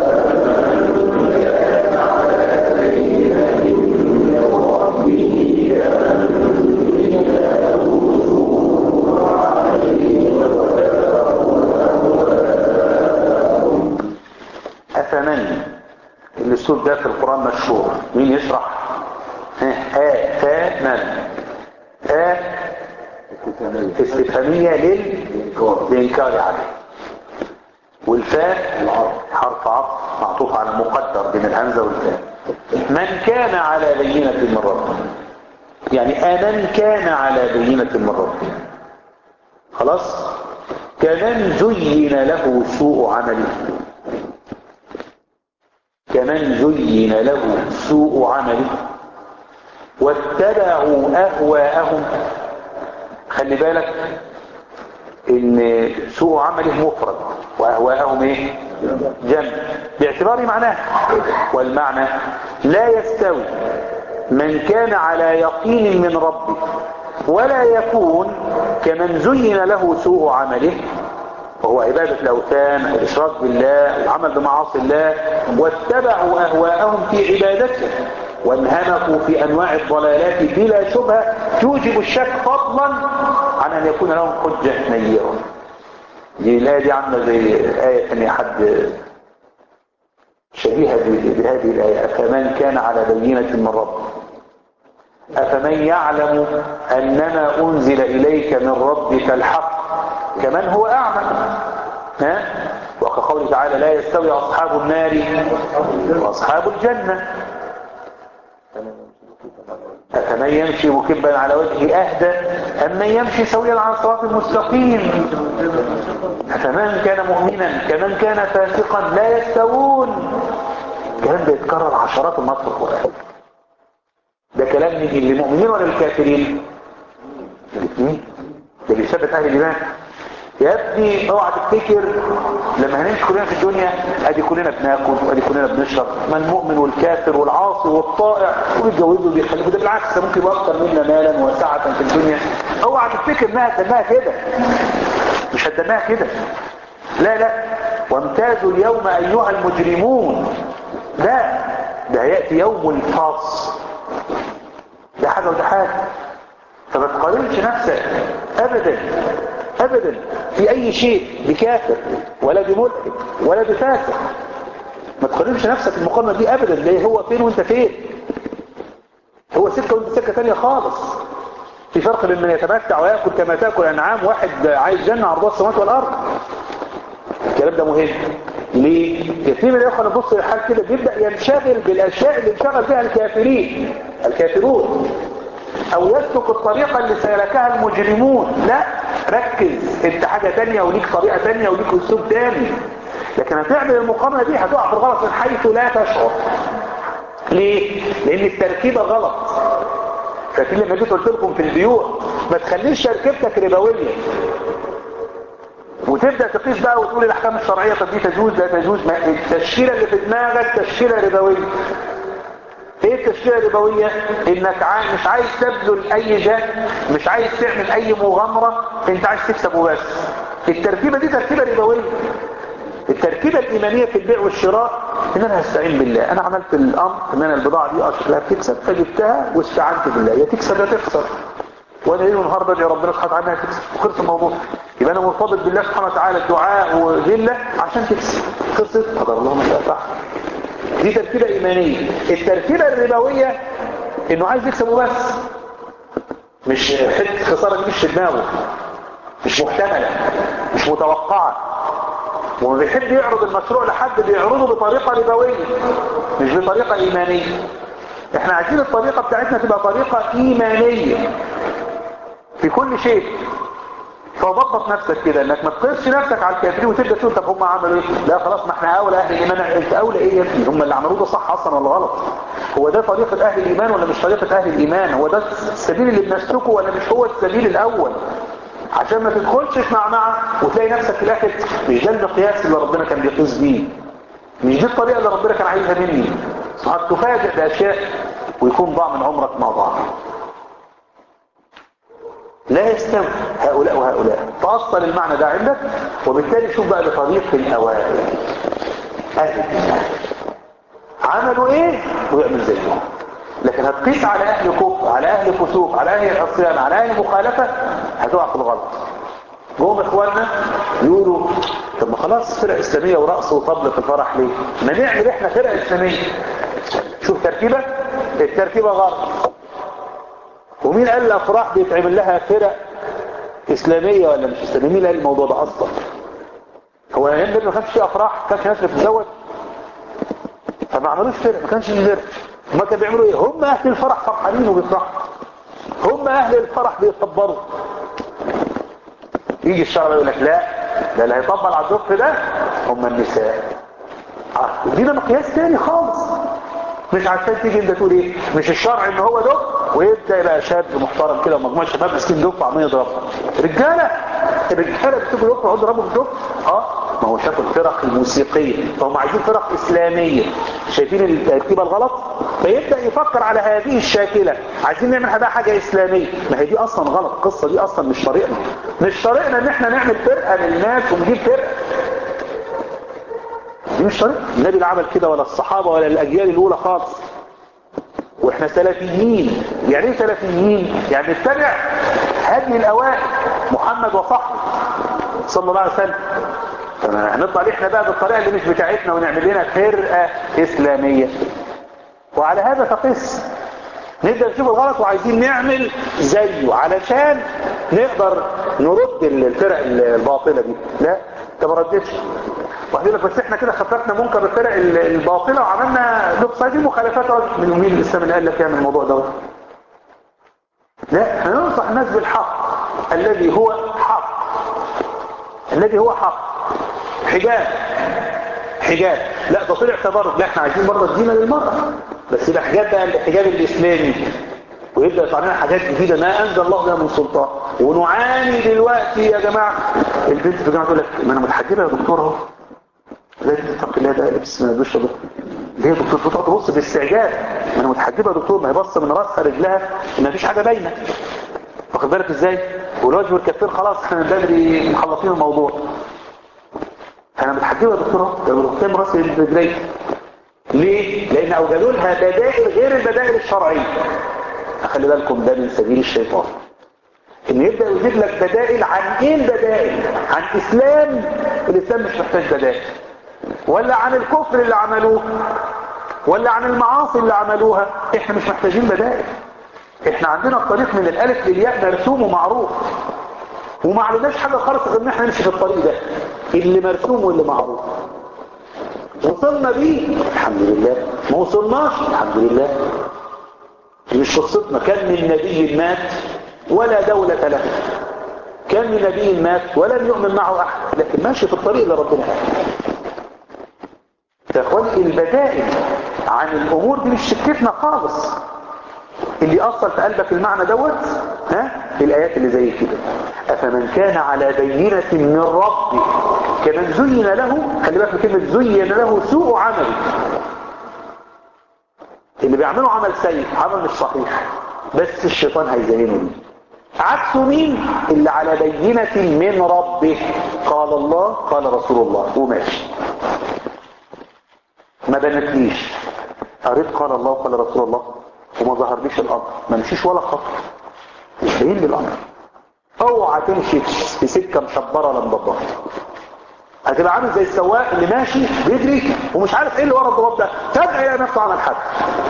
أفمن الأسلوب ده في القرآن مشهور، مين يشرح؟ أفمن أ استفهامية للإنكار عليه، والفاء حرف عطف معطوف على مقدر بين الهمزة والفاء. من كان على بينة من ربه، يعني أمن كان على بينة من ربه، خلاص. كمن زين له سوء عمله، كمن زين له سوء عمله واتبعوا أهواءهم. خلي بالك ان سوء عمله مفرد وأهواءهم ايه؟ جمع باعتبار معناه، والمعنى لا يستوي من كان على يقين من ربه ولا يكون كمن زين له سوء عمله وهو عبادة الأوثان الإشراك بالله العمل بمعاصي الله واتبعوا أهواءهم في عبادته وانهمكوا في أنواع الضلالات بلا شبهة توجب الشك فضلا عن أن يكون لهم حجة نيرة. دي الآية دي عاملة زي آية ثانية حد شبيهة بهذه الآية أفمن كان على بينة من ربه أفمن يعلم أنما أنزل إليك من ربك الحق كمن هو أعمى ها؟ وكقوله تعالى لا يستوي أصحاب النار وأصحاب الجنة أفمن يمشي مكبا على وجهه أهدى أم من يمشي سويا على صراط المستقيم أفمن كان مؤمنا كمن كان فاسقا لا يستوون. الكلام ده يتكرر عشرات المرات في القرآن. ده كلام من للمؤمنين ولا للكافرين؟ الاثنين. ده بيثبت أهل الإيمان. يا ابني اوعى تفتكر لما هنمشي كلنا في الدنيا ادي كلنا بناكل وادي كلنا بنشرب، ما المؤمن والكافر والعاصي والطائع وبيتجوزوا وبيخلفوا، ده بالعكس ممكن يبقى اكتر منا مالا وسعة في الدنيا. اوعى تفتكر انها دمها كده، مش هتدمها كده، لا لا. وامتازوا اليوم ايها المجرمون، لا ده هياتي يوم الفاصل، ده حاجه وده حاجه. فما تقارنش نفسك ابدا ابدا في اي شيء بكافر ولا بملحد ولا بفاسق. ما تقارنش نفسك المقارنه دي ابدا. ليه؟ هو فين وانت فين؟ هو سكه وانت سكه ثانيه خالص. في فرق بين من يتمتع وياكل كما تاكل انعام، واحد عايز جنه عرضها السماوات والارض. الكلام ده مهم. ليه؟ كثير من الاخوه نبص للحال كده بيبدا ينشغل بالاشياء اللي انشغل بها الكافرين الكافرون، او يسلك الطريقه اللي سلكها المجرمون. لا، ركز، انت حاجه تانية وليك طريقه تانية وليك اسلوب تاني. لكن هتعمل المقارنه دي هتقع في الغلط من حيث لا تشعر. ليه؟ لان التركيبه غلط. فاكرين لما جيت قلت لكم في البيوع ما تخليش تركيبتك ربويه وتبدا تقيس بقى وتقول الاحكام الشرعيه طب دي تجوز لا تجوز. ما التشكيله اللي في دماغك تشكيله ربويه. ايه التشكيله الربويه؟ انك عاي... مش عايز تبذل اي جهد، مش عايز تعمل اي مغامره، انت عايز تكسب وبس. التركيبه دي تركيبه ربويه. التركيبه الايمانيه في البيع والشراء ان انا هستعين بالله. انا عملت الامر ان انا البضاعه دي اشكلها بتكسب فجبتها واستعنت بالله، يا تكسب يا تخسر. وانا ليل ونهار بدعي ربنا سبحانه وتعالى انها تكسب وخلص الموضوع. يبقى انا مرتبط بالله سبحانه وتعالى الدعاء وذله عشان تكسب. خلصت قدر الله ما شاء فعل. دي تركيبه ايمانيه. التركيبه الربويه انه عايز يكسب وبس، مش حته خساره دي مش في دماغه، مش محتمله، مش متوقعه. وما بيحب يعرض المشروع لحد بيعرضه بطريقه ربويه مش بطريقه ايمانيه. احنا عايزين الطريقه بتاعتنا تبقى طريقه ايمانيه في كل شيء. فضبط نفسك كده انك ما تقيسش نفسك على الكافرين وتبدا تقول طب هم عملوا ايه؟ لا خلاص ما احنا اولى اهل الايمان. انت اولى ايه يا ابني؟ هم اللي عملوه ده صح اصلا ولا غلط؟ هو ده طريقه اهل الايمان ولا مش طريقه اهل الايمان؟ هو ده السبيل اللي بنسلكه ولا مش هو السبيل الاول؟ عشان ما تدخلش معمعه وتلاقي نفسك في الاخر مش ده المقياس اللي ربنا كان بيقيس بيه، مش دي الطريقه اللي ربنا كان عايزها مني. ساعات تفاجئ باشياء ويكون ضاع من عمرك ما ضاع. لا يستوي هؤلاء وهؤلاء. تأصل المعنى ده عندك، وبالتالي شوف بقى بطريق الأوائل أهل الإيمان عملوا إيه ويعمل زيهم. لكن هتقيس على أهل كفر، على أهل فسوق، على أهل عصيان، على أهل مخالفة، هتقع في الغلط. جم إخواننا يقولوا طب ما خلاص فرق إسلامية ورقص وطبل في الفرح ليه؟ ما نعمل إحنا فرق إسلامية. شوف تركيبة، التركيبة غلط. ومين قال الافراح بيتعمل لها فرق اسلاميه ولا مش اسلاميه؟ مين قال الموضوع ده اصلا؟ هو النبي ما كانش فيه افراح، ما كانش ناس بتتزوج، فما عملوش فرق، ما كانش فيه فرق. هما كانوا بيعملوا ايه؟ هم اهل الفرح فرحانين وبيفرحوا، هم اهل الفرح بيكبروا. يجي الشرع يقول لك لا، ده اللي هيطبل على الدف ده هم النساء. اه دينا مقياس تاني خالص. مش عشان تيجي انت تقول ايه؟ مش الشرع ان هو دف ويبدا يبقى شاب محترم كده ومجموعه شباب ماسكين دف وعمالين يضربوا رجاله. الرجاله بتبقوا يقفوا يضربوا بالدف. اه ما هو شافوا الفرق الموسيقيه، فهم عايزين فرق اسلاميه. شايفين التركيبه الغلط؟ فيبدأ يفكر على هذه الشاكلة، عايزين نعمل بقى حاجة إسلامية. ما هي دي أصلا غلط، القصة دي أصلا مش طريقنا، مش طريقنا ان احنا نعمل فرقة للناس ونجيب فرقة، دي مش طريقة النبي اللي عمل كده ولا الصحابة ولا الأجيال الأولى خالص. واحنا سلفيين. يعني ايه سلفيين؟ يعني نتبع هدي الأوائل محمد وصحبه صلى الله عليه وسلم. هنطلع احنا بقى بالطريقة اللي مش بتاعتنا ونعمل لنا فرقة إسلامية، وعلى هذا فقس نبدأ نشوف الغلط وعايزين نعمل زيه علشان نقدر نرد الفرق الباطلة دي. لا انت ما ردتش، واحد يقول لك بس احنا كده خففنا منكر الفرق الباطلة وعملنا دي مخالفات. من مين الاسلام اللي قال لك يعمل الموضوع ده؟ لا، احنا ننصح الناس بالحق الذي هو حق، الذي هو حق. حجاب حجاب لا ده طلع تبرج، لا احنا عايزين برضه الدين للمرأة، بس يبقى حجاب بقى الحجاب الاسلامي، ويبدأ يطلع لنا حاجات جديدة ما انزل الله بها من سلطان. ونعاني دلوقتي يا جماعة، البنت في الجامعة تقول لك ما انا متحجبة يا دكتور اهو، لا تتقي الله ده لبس ما يدوش ده ليه يا دكتور؟ بتقعد تبص باستعجاب، ما انا متحجبة يا دكتور، ما هي بص من راسها رجلها ما فيش حاجة باينة، واخد بالك ازاي؟ والوجه والكفين خلاص احنا من بدري مخلصين الموضوع. انا متحجبة يا دكتور اهو، قدام راسي رجلي. ليه؟ لان اوجدوا لها بدائل غير البدائل الشرعية. خلي بالكم ده من سبيل الشيطان، ان يبدأ يوجد لك بدائل. عن ايه البدائل؟ عن اسلام، الاسلام مش محتاج بدائل، ولا عن الكفر اللي عملوه، ولا عن المعاصي اللي عملوها. احنا مش محتاجين بدائل، احنا عندنا الطريق من الالف للياء مرسوم ومعروف، وما عليناش حاجة خالص غير ان احنا نمشي في الطريق ده اللي مرسوم واللي معروف. وصلنا بيه الحمد لله، ما وصلناش الحمد لله. مش قصتنا كان من نبي مات ولا دولة له، كان من نبي مات ولم يؤمن معه احد، لكن ماشي في الطريق اللي ربنا قال. يا اخواني البدائل عن الامور دي مش سكتنا خالص. اللي اصل في قلبك المعنى دوت ها الايات اللي زي كده، افمن كان على بينة من ربه كمن زين له. خلي بالك من كلمة زين له سوء عمل، اللي بيعملوا عمل سيء، عمل مش صحيح، بس الشيطان هيزينه ليه. عكسه مين؟ اللي على بينة من ربه، قال الله قال رسول الله وماشي. ما بنتليش قريت قال الله قال رسول الله وما ظهرليش الامر، ما مشيش ولا خطوه، مش باين لي الامر. اوعى تمشي في سكه مشبره ولا مضبطه، هتبقى عامل زي السواق اللي ماشي بيجري ومش عارف ايه اللي ورا الضباب ده، فجاه يلاقي نفسه عمل حاجه.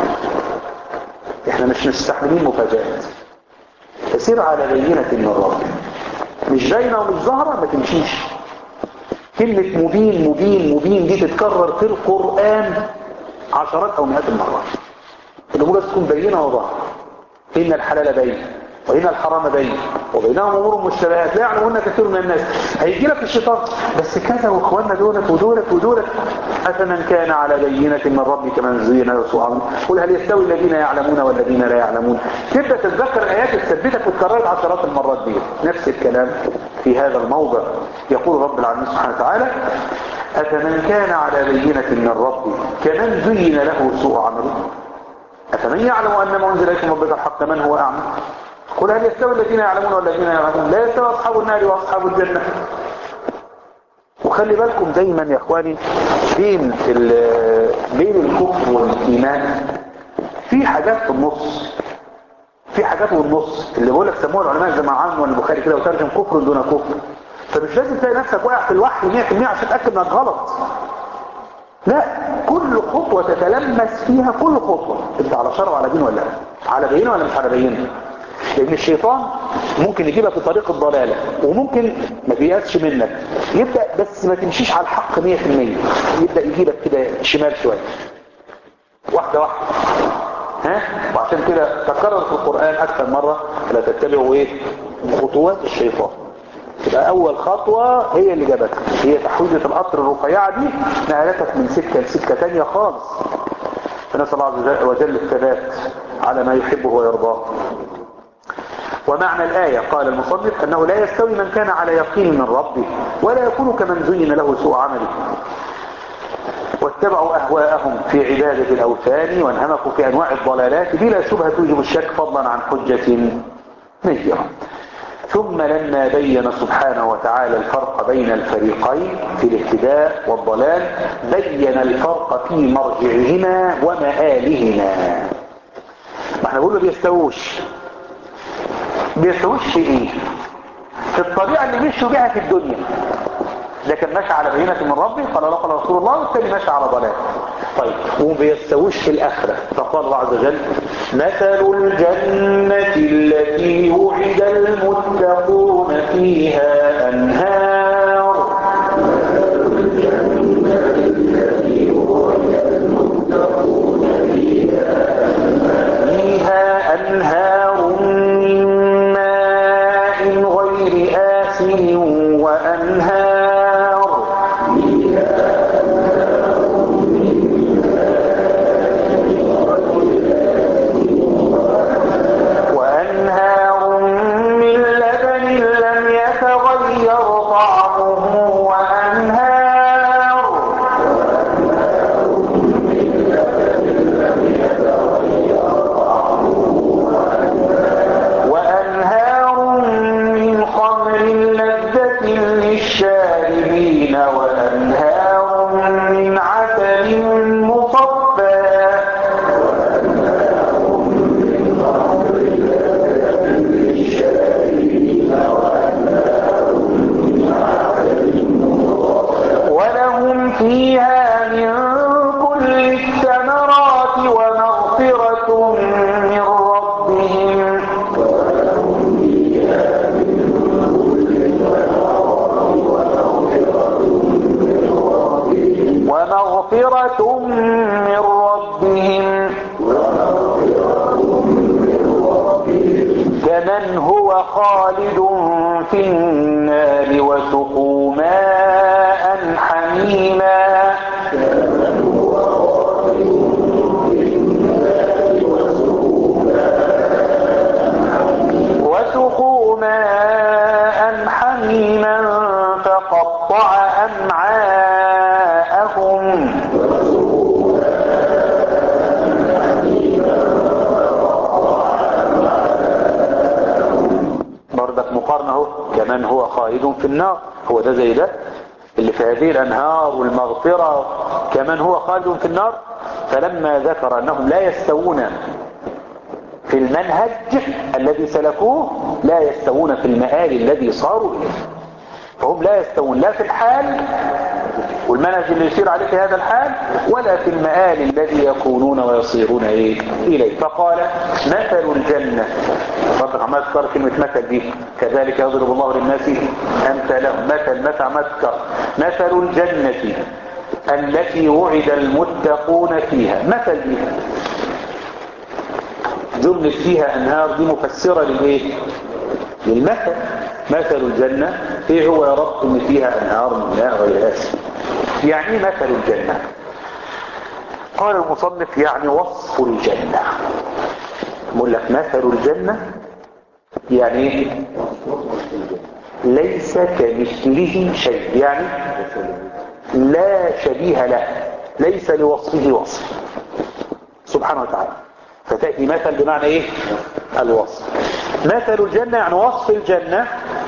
احنا مش مستحملين مفاجآت. تسير على بينة من ربك، مش باينه ومش ظاهره ما تمشيش. كلمه مبين مبين مبين دي تتكرر في القران عشرات او مئات المرات. الامور تكون بينه وظاهره. ان الحلال بين وإن الحرام بين وبينهم امور مشتبهات لا يعلمون كثير من الناس. هيجي لك الشيطان بس كذا واخواننا دولت ودولت ودولت. افمن كان على بينة من ربك كمن زين له سوء عمله قل هل يستوي الذين يعلمون والذين لا يعلمون. تبدا تتذكر الايات تثبتك وتكررت عشرات المرات دي. نفس الكلام في هذا الموضع. يقول رب العالمين سبحانه وتعالى افمن كان على بينة من ربه كمن زين له سوء عمله أفمن يعلم أن ما أنزل إليكم ربك الحق من هو أعمى قل هل يستوي الذين يعلمون والذين لا يعلمون لا يستوي أصحاب النار وأصحاب الجنة. وخلي بالكم دايما يا إخواني بين بين الكفر والإيمان في حاجات في النص، في حاجات في النص اللي بقول لك سموها العلماء زي ما عام والبخاري كده وترجم كفر دون كفر. فمش لازم تلاقي نفسك واقع في الوحي مية في المية عشان تتأكد انك غلط. لا، كل خطوة تتلمس فيها كل خطوة انت على شرع وعلى دين ولا لا، على بينه ولا مش على بينه. لان الشيطان ممكن يجيبك في طريق الضلالة وممكن ما بيأسش منك يبدأ بس ما تمشيش على الحق مية في المية، يبدأ يجيبك كده شمال شوية واحدة واحدة ها. وعشان كده تكرر في القرآن اكثر مرة لا تتبعوا ايه خطوات الشيطان. تبقى اول خطوة هي اللي جابتك، هي تحويجة القطر الرفيعة دي نقلتك من سكة لسكة تانية خالص. فنسأل الله عز وجل الثبات على ما يحبه ويرضاه. ومعنى الآية قال المصنف أنه لا يستوي من كان على يقين من ربه ولا يكون كمن زين له سوء عمله. واتبعوا أهواءهم في عبادة الأوثان وانهمكوا في أنواع الضلالات بلا شبهة توجب الشك فضلا عن حجة نيرة. ثم لما بين سبحانه وتعالى الفرق بين الفريقين في الاهتداء والضلال بين الفرق في مرجعهما ومآلهما. ما احنا بنقول له بيستووش بيستووش في ايه؟ في الطريقة اللي مشوا بها في الدنيا، ده كان ماشي على بينة من ربه قال لا قال رسول الله، والتاني ماشي على ضلال. طيب وما بيستووش في الآخرة، فقال الله عز وجل مثل الجنة التي وعد المتقون فيها أنهار فيها أنهار من ماء غير آسن وأنهار وأنهار من لبن لم يتغير طعمه وأنهار وأنهار من خمر لذة للشاربين وأنهار من عسل مصفى ولهم فيها من كل الثمرات ومغفرة من ربهم ومغفرة من ربهم كمن هو خالد في النار وسقوا ماء حميما وسقوا ماء حميما فقطع أمعاءهم بردك مقارنة اهو كمان هو خالد في النار، هو ده زي ده اللي في هذه الأنهار والمغفرة كمان هو خالد في النار. فلما ذكر أنهم لا يستوون في المنهج الذي سلكوه لا يستوون في المآل الذي صاروا إليه، فهم لا يستوون لا في الحال والمنهج اللي يسير عليه في هذا الحال ولا في المآل الذي يكونون ويصيرون إيه إليه. فقال مثل الجنة، ربنا عمال تذكر كلمة مثل دي كذلك يضرب الله للناس أمثالهم مثل مثل عمال تذكر مثل الجنة التي وعد المتقون فيها. مثل دي جملة فيها أنهار دي مفسرة للإيه؟ للمثل. مثل الجنة إيه هو يا رب؟ إن فيها أنهار من ماء غير آسن. يعني مثل الجنة؟ قال المصنف يعني وصف الجنة. بقول لك مثل الجنة يعني إيه؟ ليس كمثله شيء، يعني لا شبيه له، ليس لوصفه وصف سبحانه وتعالى. فتأتي مثل بمعنى ايه؟ الوصف. مثل الجنة يعني وصف الجنة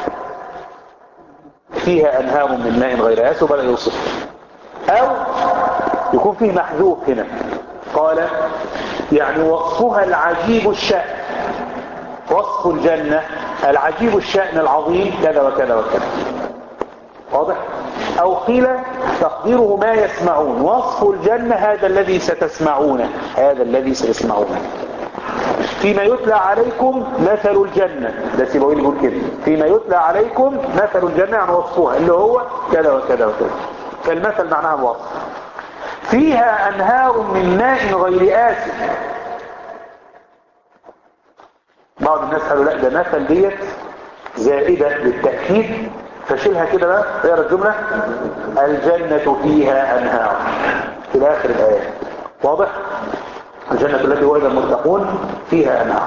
فيها أنهار من ماء غير آسن وبدأ يوصف، أو يكون فيه محذوف هنا قال يعني وصفها العجيب الشأن. وصف الجنة العجيب الشأن العظيم كذا وكذا وكذا، واضح؟ أو قيل تقديره ما يسمعون. وصف الجنة هذا الذي ستسمعونه، هذا الذي ستسمعونه فيما يتلى عليكم مثل الجنة. ده سيبويه يقول كده فيما يتلى عليكم مثل الجنة يعني وصفها اللي هو كذا وكذا وكذا. فالمثل معناها الوصف. فيها أنهار من ماء غير آسن. بعض الناس قالوا لا ده مثل ديت زائدة للتأكيد فشيلها كده بقى. اقرا الجملة الجنة فيها أنهار في آخر الآية، واضح؟ الجنة التي وعد المتقون فيها أنهار.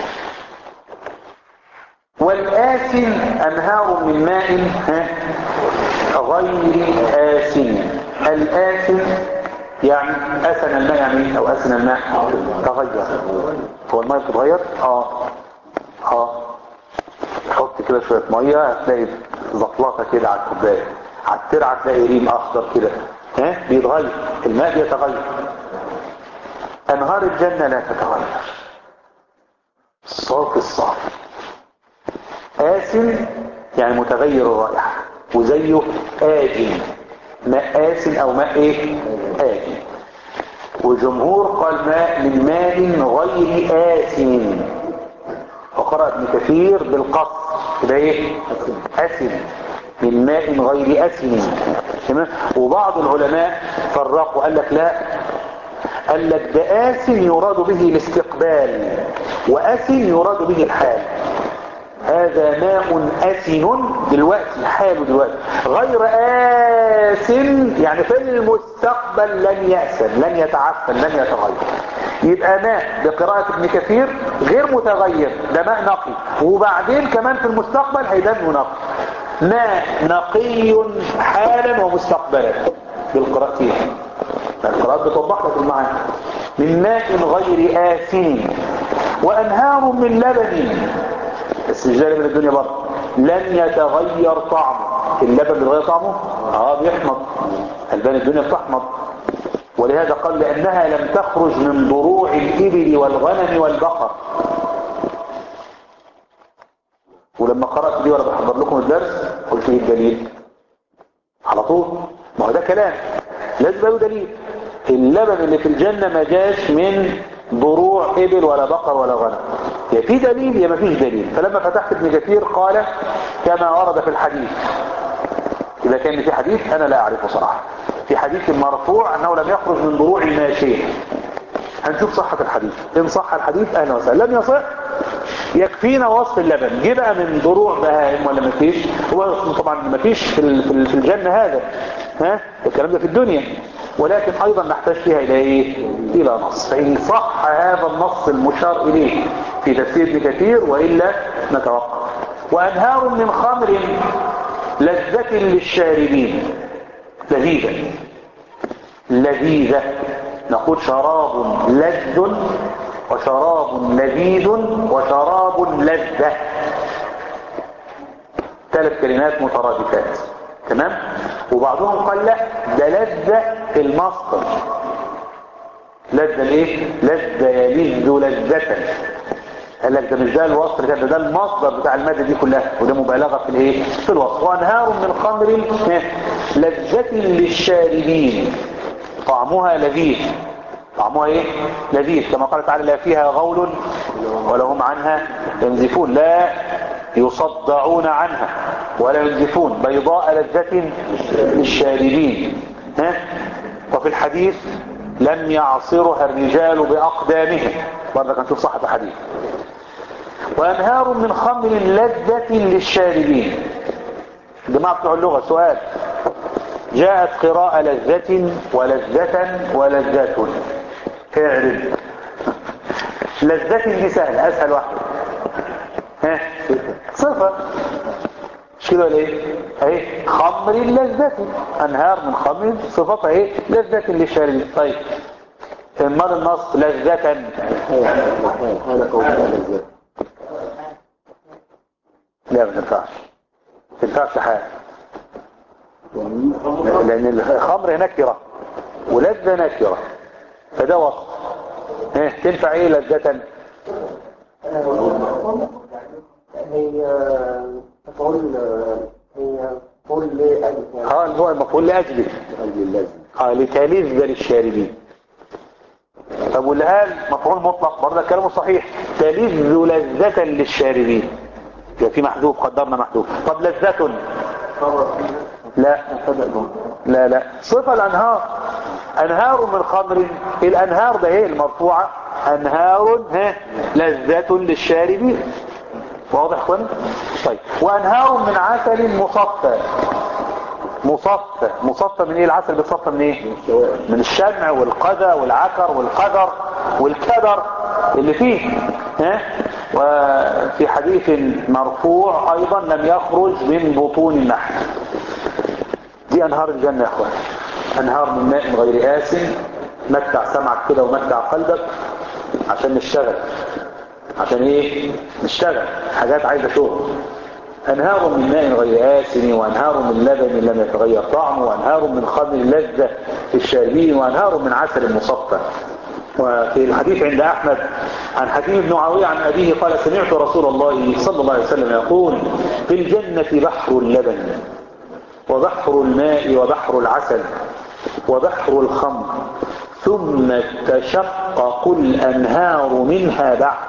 والآسن أنهار من ماء غير آسن. الآسن يعني أسن الماء يعني أو أسن الماء تغير. هو الماء بتتغير؟ اه اه حط كده شوية مية هتلاقي زطلطة كده على الكوباية، على الترعة هتلاقي ريم أخضر كده، ها بيتغير، الماء بيتغير. أنهار الجنة لا تتغير، صافي الصافي. آسن يعني متغير الرائحة، وزيه آجن، ماء آسن أو ماء إيه؟ آجن. وجمهور قال ماء من ماء غير آسن، وقرأ ابن كثير بالقصر كده ايه؟ أسن، من ماء غير أسن. وبعض العلماء فرقوا قال لك لا، قال لك ده آسن يراد به الاستقبال، وأسن يراد به الحال. هذا ماء أسن دلوقتي، حاله دلوقتي، غير آسن يعني في المستقبل لن يأسن، لن يتعفن، لن يتغير. يبقى ماء بقراءة ابن كثير غير متغير، ده ماء نقي، وبعدين كمان في المستقبل هيدنه نقي. ماء نقي حالا ومستقبلا بالقراءتين، القراءات بتوضح لك المعنى. من ماء غير آسن وأنهار من لبن، السجال من الدنيا برضه لن يتغير طعمه. اللبن بيتغير طعمه؟ اه بيحمض، البان الدنيا بتحمض. ولهذا قال لأنها لم تخرج من ضروع الإبل والغنم والبقر. ولما قرأت دي وانا بحضر لكم الدرس قلت ايه الدليل؟ على طول ما هو ده كلام لازم له دليل. اللبن اللي في الجنة ما جاش من ضروع إبل ولا بقر ولا غنم، يا في دليل يا ما فيش دليل. فلما فتحت ابن كثير قال كما ورد في الحديث. إذا كان في حديث أنا لا أعرفه صراحة، في حديث مرفوع أنه لم يخرج من ضروع الماشية. هنشوف صحة الحديث، إن صح الحديث أهلا وسهلا، لم يصح يكفينا وصف اللبن. جه بقى من ضروع بهائم ولا ما فيش؟ هو طبعا ما فيش في في الجنة هذا، ها الكلام ده في الدنيا، ولكن أيضا نحتاج فيها إلى إيه؟ إلى نص. فإن صح هذا النص المشار إليه في تفسير ابن كثير وإلا نتوقف. وأنهار من خمر لذة للشاربين، لذيذة، لذيذة. نقول شراب لذ وشراب لذيذ وشراب لذة، ثلاث كلمات مترادفات، تمام. وبعضهم قال لا ده لذة في المصدر، لذة ايه؟ لذة يلذ لذة. قال لك ده مش ده الوصف كده، ده المصدر بتاع المادة دي كلها، وده مبالغة في الايه؟ في الوصف. وانهار من خمر لذة للشاربين طعمها لذيذ، طعمها ايه؟ لذيذ، كما قال تعالى لا فيها غول ولا هم عنها ينزفون، لا يصدعون عنها ولا ينزفون، بيضاء لذة للشاربين. ها؟ وفي الحديث لم يعصرها الرجال بأقدامهم، برضه هنشوف صحة الحديث. وأنهار من خمر لذة للشاربين. جماعة بتوع اللغة سؤال، جاءت قراءة لذة ولذة ولذة، اعرف لذة دي سهل، أسهل واحدة، ها صفة مش كده ولا ايه؟ اهي خمر لذة، أنهار من خمر صفتها ايه؟ لذة للشاربين. طيب المال النص لذة لا ما تنفعش، ما تنفعش حاجة، لأن الخمر نكرة ولذة نكرة، فده وصف. ها تنفع ايه لذة؟ هي تقول هي تقول لأجل، اه اللي هو المفعول لأجله، اه لتلذ للشاربين. طب واللي قال مفعول مطلق برضه كلامه صحيح، تلذ لذة للشاربين، يبقى في محذوف، قدرنا محذوف. طب لذة لا لا لا صفة الأنهار، أنهار من خمر، الأنهار ده ايه المرفوعة؟ أنهار ها لذة للشاربين، واضح اخواني؟ طيب وأنهار من عسل مصفى، مصفى مصفى من ايه العسل؟ بيتصفى من ايه؟ من الشمع والقذى والعكر والقدر والكدر اللي فيه. ها؟ وفي حديث مرفوع ايضا لم يخرج من بطون النحل. دي انهار الجنة يا اخوان، انهار من ماء غير آسن متع سمعك كده ومتع قلبك عشان نشتغل. عشان ايه؟ نشتغل حاجات عايزة شغل. أنهار من ماء غير آسن وأنهار من لبن لم يتغير طعمه وأنهار من خمر لذة للشاربين وأنهار من عسل مصفى. وفي الحديث عند أحمد عن حكيم بن معاوية عن أبيه قال سمعت رسول الله صلى الله عليه وسلم يقول في الجنة بحر اللبن وبحر الماء وبحر العسل وبحر الخمر ثم تشقق الأنهار منها بعد.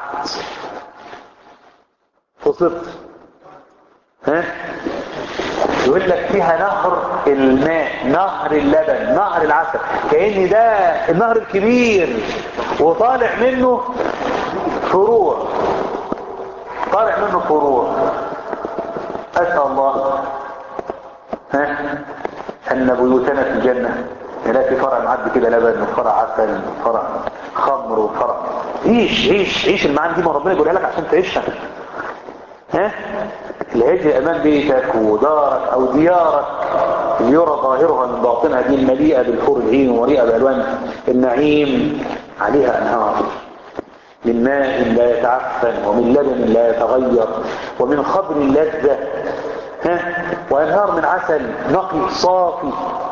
وصلت ها؟ يقول لك فيها نهر الماء، نهر اللبن، نهر العسل، كأن ده النهر الكبير وطالع منه فروع، طالع منه فروع. أسأل الله ها أن بيوتنا في الجنة نلاقي فرع معدي كده لبن وفرع عسل وفرع خمر وفرع. عيش عيش عيش المعاني دي ما ربنا يقولها لك عشان تعيشها. ها الهجر أمام بيتك ودارك أو ديارك يرى ظاهرها من باطنها دي مليئة بالحور العين ومليئة بألوان النعيم، عليها أنهار من ماء لا يتعفن ومن لبن لا يتغير ومن خمر لذة، ها وأنهار من عسل نقي صافي.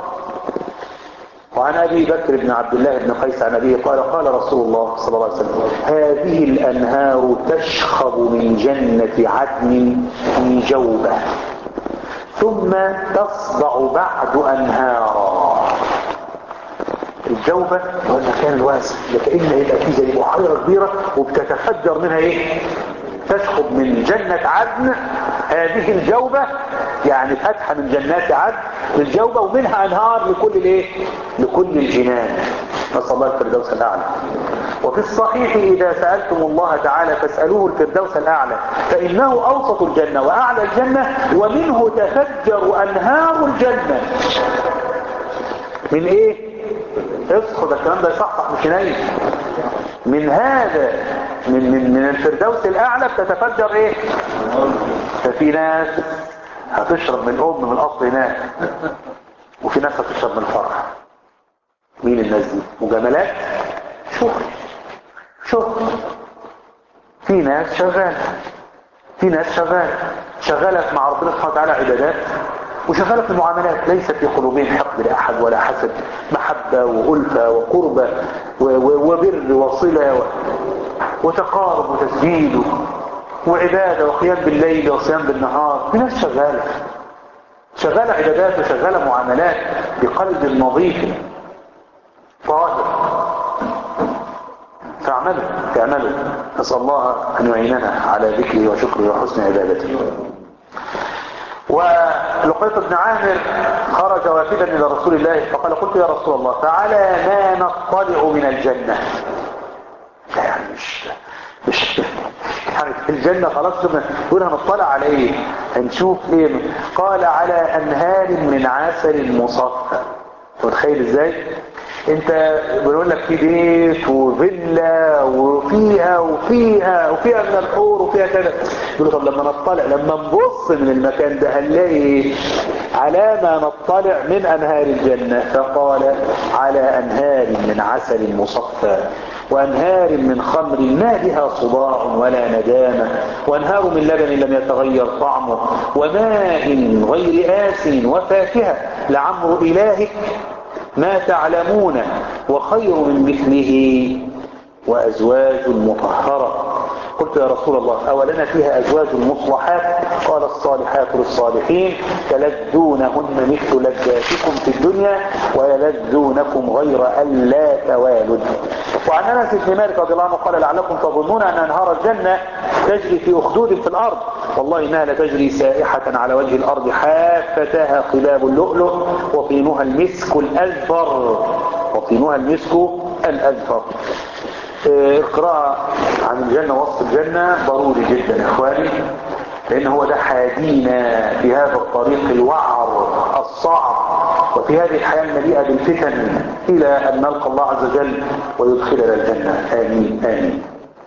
وعن أبي بكر بن عبد الله بن قيس عن أبيه قال قال رسول الله صلى الله عليه وسلم هذه الأنهار تشخب من جنة عدن في جوبة ثم تصدع بعد أنهارا. الجوبة هو المكان الواسع لكأن يبقى فيه زي بحيرة كبيرة وبتتفجر منها ايه؟ تشخب من جنة عدن. هذه الجوبة يعني فتحة من جنات عدن للجوبة ومنها أنهار لكل الايه؟ لكل الجنان. نسأل الله الفردوس الأعلى. وفي الصحيح إذا سألتم الله تعالى فاسألوه الفردوس الأعلى فإنه أوسط الجنة وأعلى الجنة ومنه تفجر أنهار الجنة. من ايه؟ اصحوا ده الكلام ده يصحصح مش نايم. من هذا من من من الفردوس الأعلى بتتفجر ايه؟ ففي ناس هتشرب من الأم من الأصل هناك وفي ناس هتشرب من الفرح. مين الناس دي؟ مجاملات؟ شغل شغل. في ناس شغالة في ناس شغالة شغالة مع ربنا سبحانه وتعالى عبادات وشغالة في المعاملات ليس في قلوبهم حقد لأحد ولا حسد، محبة وألفة وقربة وبر وصلة وتقارب وتسديد وعبادة وقيام بالليل وصيام بالنهار. في ناس شغالة شغالة عبادات وشغالة معاملات بقلب نظيف طاهر. فاعملوا فاعملوا نسأل الله أن يعيننا على ذكره وشكره وحسن عبادته. ولقيط بن عامر خرج وافدا إلى رسول الله فقال قلت يا رسول الله فعلى ما نطلع من الجنة. يعني مش مش يعني في الجنة خلاص يقول هنطلع على ايه؟ هنشوف ايه؟ قال على أنهار من عسل مصفى. متخيل ازاي؟ انت بنقول لك في بيت وفيلا وفيها وفيها وفيها من الحور وفيها كذا. يقول طب لما نطلع لما نبص من المكان ده هنلاقي على ما نطلع من أنهار الجنة. فقال على أنهار من عسل مصفى وأنهار من خمر ما بها صداع ولا ندامة وأنهار من لبن لم يتغير طعمه وماء غير آسن وفاكهة لعمر إلهك ما تعلمون وخير من مثله وأزواج مطهرة. قلت يا رسول الله أولنا فيها أزواج مصلحات؟ قال الصالحات للصالحين تلذونهن مثل لذاتكم في الدنيا ويلذونكم غير ألا توالد. وعن أنس بن مالك رضي الله عنه قال لعلكم تظنون أن أنهار الجنة تجري في أخدود في الأرض والله إنها لتجري سائحة على وجه الأرض حافتها قلاب اللؤلؤ وطينها المسك الأزفر وطينها المسك الأزفر. القراءة عن الجنة وصف الجنة ضروري جدا يا إخواني لأن هو ده حادينا في هذا الطريق الوعر الصعب وفي هذه الحياة المليئة بالفتن إلى أن نلقى الله عز وجل ويدخلنا الجنة. آمين آمين.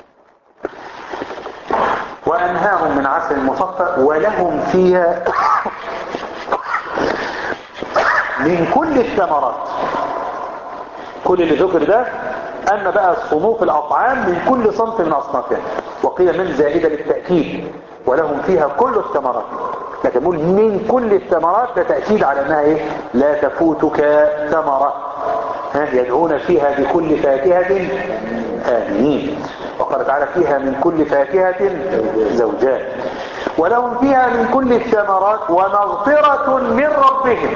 وأنهار من عسل مصفى ولهم فيها من كل الثمرات. كل اللي ذكر ده أما بقى صنوف الأطعام من كل صنف من أصنافها، وقيل من زائدة للتأكيد، ولهم فيها كل الثمرات. لكن نقول من كل الثمرات ده تأكيد على أنها إيه؟ لا تفوتك ثمرة. ها يدعون فيها بكل فاكهة آمنين. وقال تعالى فيها من كل فاكهة زوجان، ولهم فيها من كل الثمرات ومغفرة من ربهم.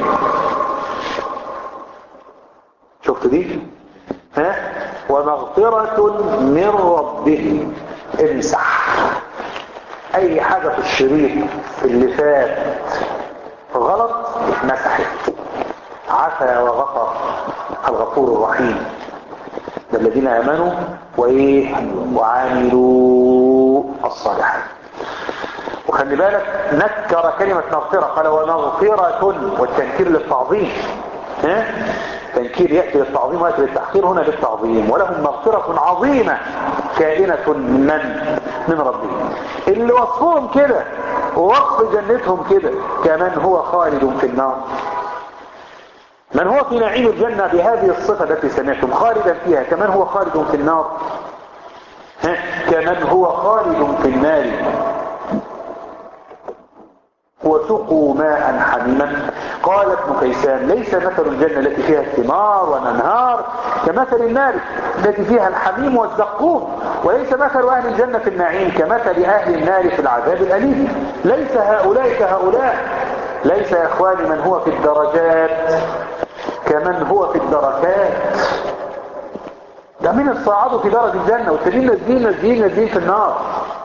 شفت دي؟ ها ومغفرة من ربهم. امسح اي حاجة في الشريط اللي فات غلط اتمسحت. عفا وغفر الغفور الرحيم. ده الذين امنوا وايه وعملوا الصالحات. وخلي بالك نكر كلمة مغفرة، قال ومغفرة، والتنكير للتعظيم. ها تنكير يأتي للتعظيم ويأتي للتحقير، هنا للتعظيم. ولهم مغفرة عظيمة كائنة من من ربهم. اللي وصفهم كده ووصف جنتهم كده كمن هو خالد في النار. من هو في نعيم الجنة بهذه الصفة التي سمعتم خالدا فيها كمن هو خالد في النار. ها كمن هو خالد في النار. وسقوا ماء حميما. قال ابن كيسان ليس مثل الجنة التي فيها الثمار والأنهار كمثل النار التي فيها الحميم والزقوم، وليس مثل أهل الجنة في النعيم كمثل أهل النار في العذاب الأليم. ليس هؤلاء كهؤلاء. ليس يا إخواني من هو في الدرجات كمن هو في الدركات. ده من الصعاد في درج الجنة والتانيين نازلين نازلين نازلين في النار.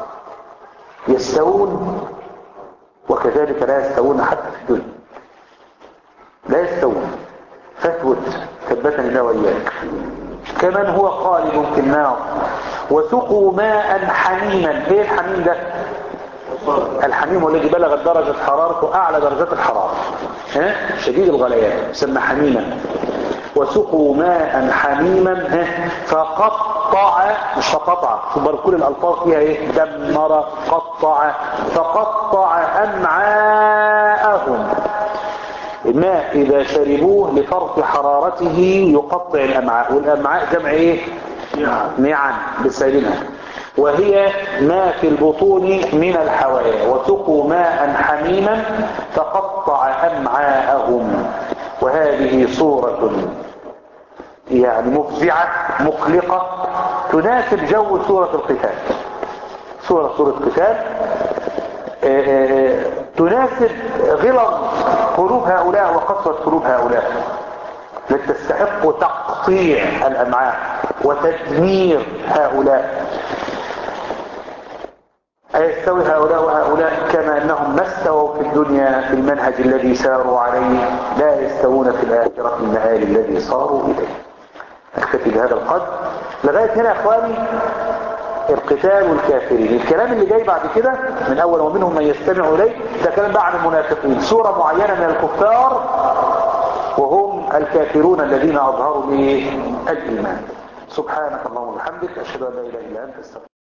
يستوون وكذلك لا يستوون حتى في الدنيا. لا يستوون. فتوت ثبتني الله وإياك. كمن هو خالد في النار. وسقوا ماء حميما. ايه الحميم ده؟ الحميم الذي بلغت درجة حرارته أعلى درجات الحرارة، ها شديد الغليان يسمى حميما. وسقوا ماء حميما فقطع، مش فقطع، شوف كل الألفاظ فيها ايه؟ دمر قطع. فقطع أمعاءهم. الماء إذا شربوه لفرط حرارته يقطع الأمعاء، والأمعاء جمع ايه؟ معا بسالمها، وهي ما في البطون من الحوايا. وسقوا ماء حميما فقطع أمعاءهم. وهذه صورة يعني مفزعة مقلقة تناسب جو سورة القتال. سورة سورة قتال تناسب غلظ قلوب هؤلاء وقسوة قلوب هؤلاء، لتستحق تقطيع الأمعاء وتدمير هؤلاء. أيستوي هؤلاء وهؤلاء كما أنهم ما استووا في الدنيا في المنهج الذي ساروا عليه لا يستوون في الآخرة في المآل الذي صاروا إليه. أكتفي بهذا القدر لغاية هنا يا أخواني. القتال والكافرين. الكلام اللي جاي بعد كده من أول ومنهم من يستمع إليه ده كلام بقى عن المنافقين، سورة معينة من الكفار وهم الكافرون الذين أظهروا به الإيمان. سبحانك اللهم وبحمدك أشهد أن لا إله إلا أنت أستغفرك.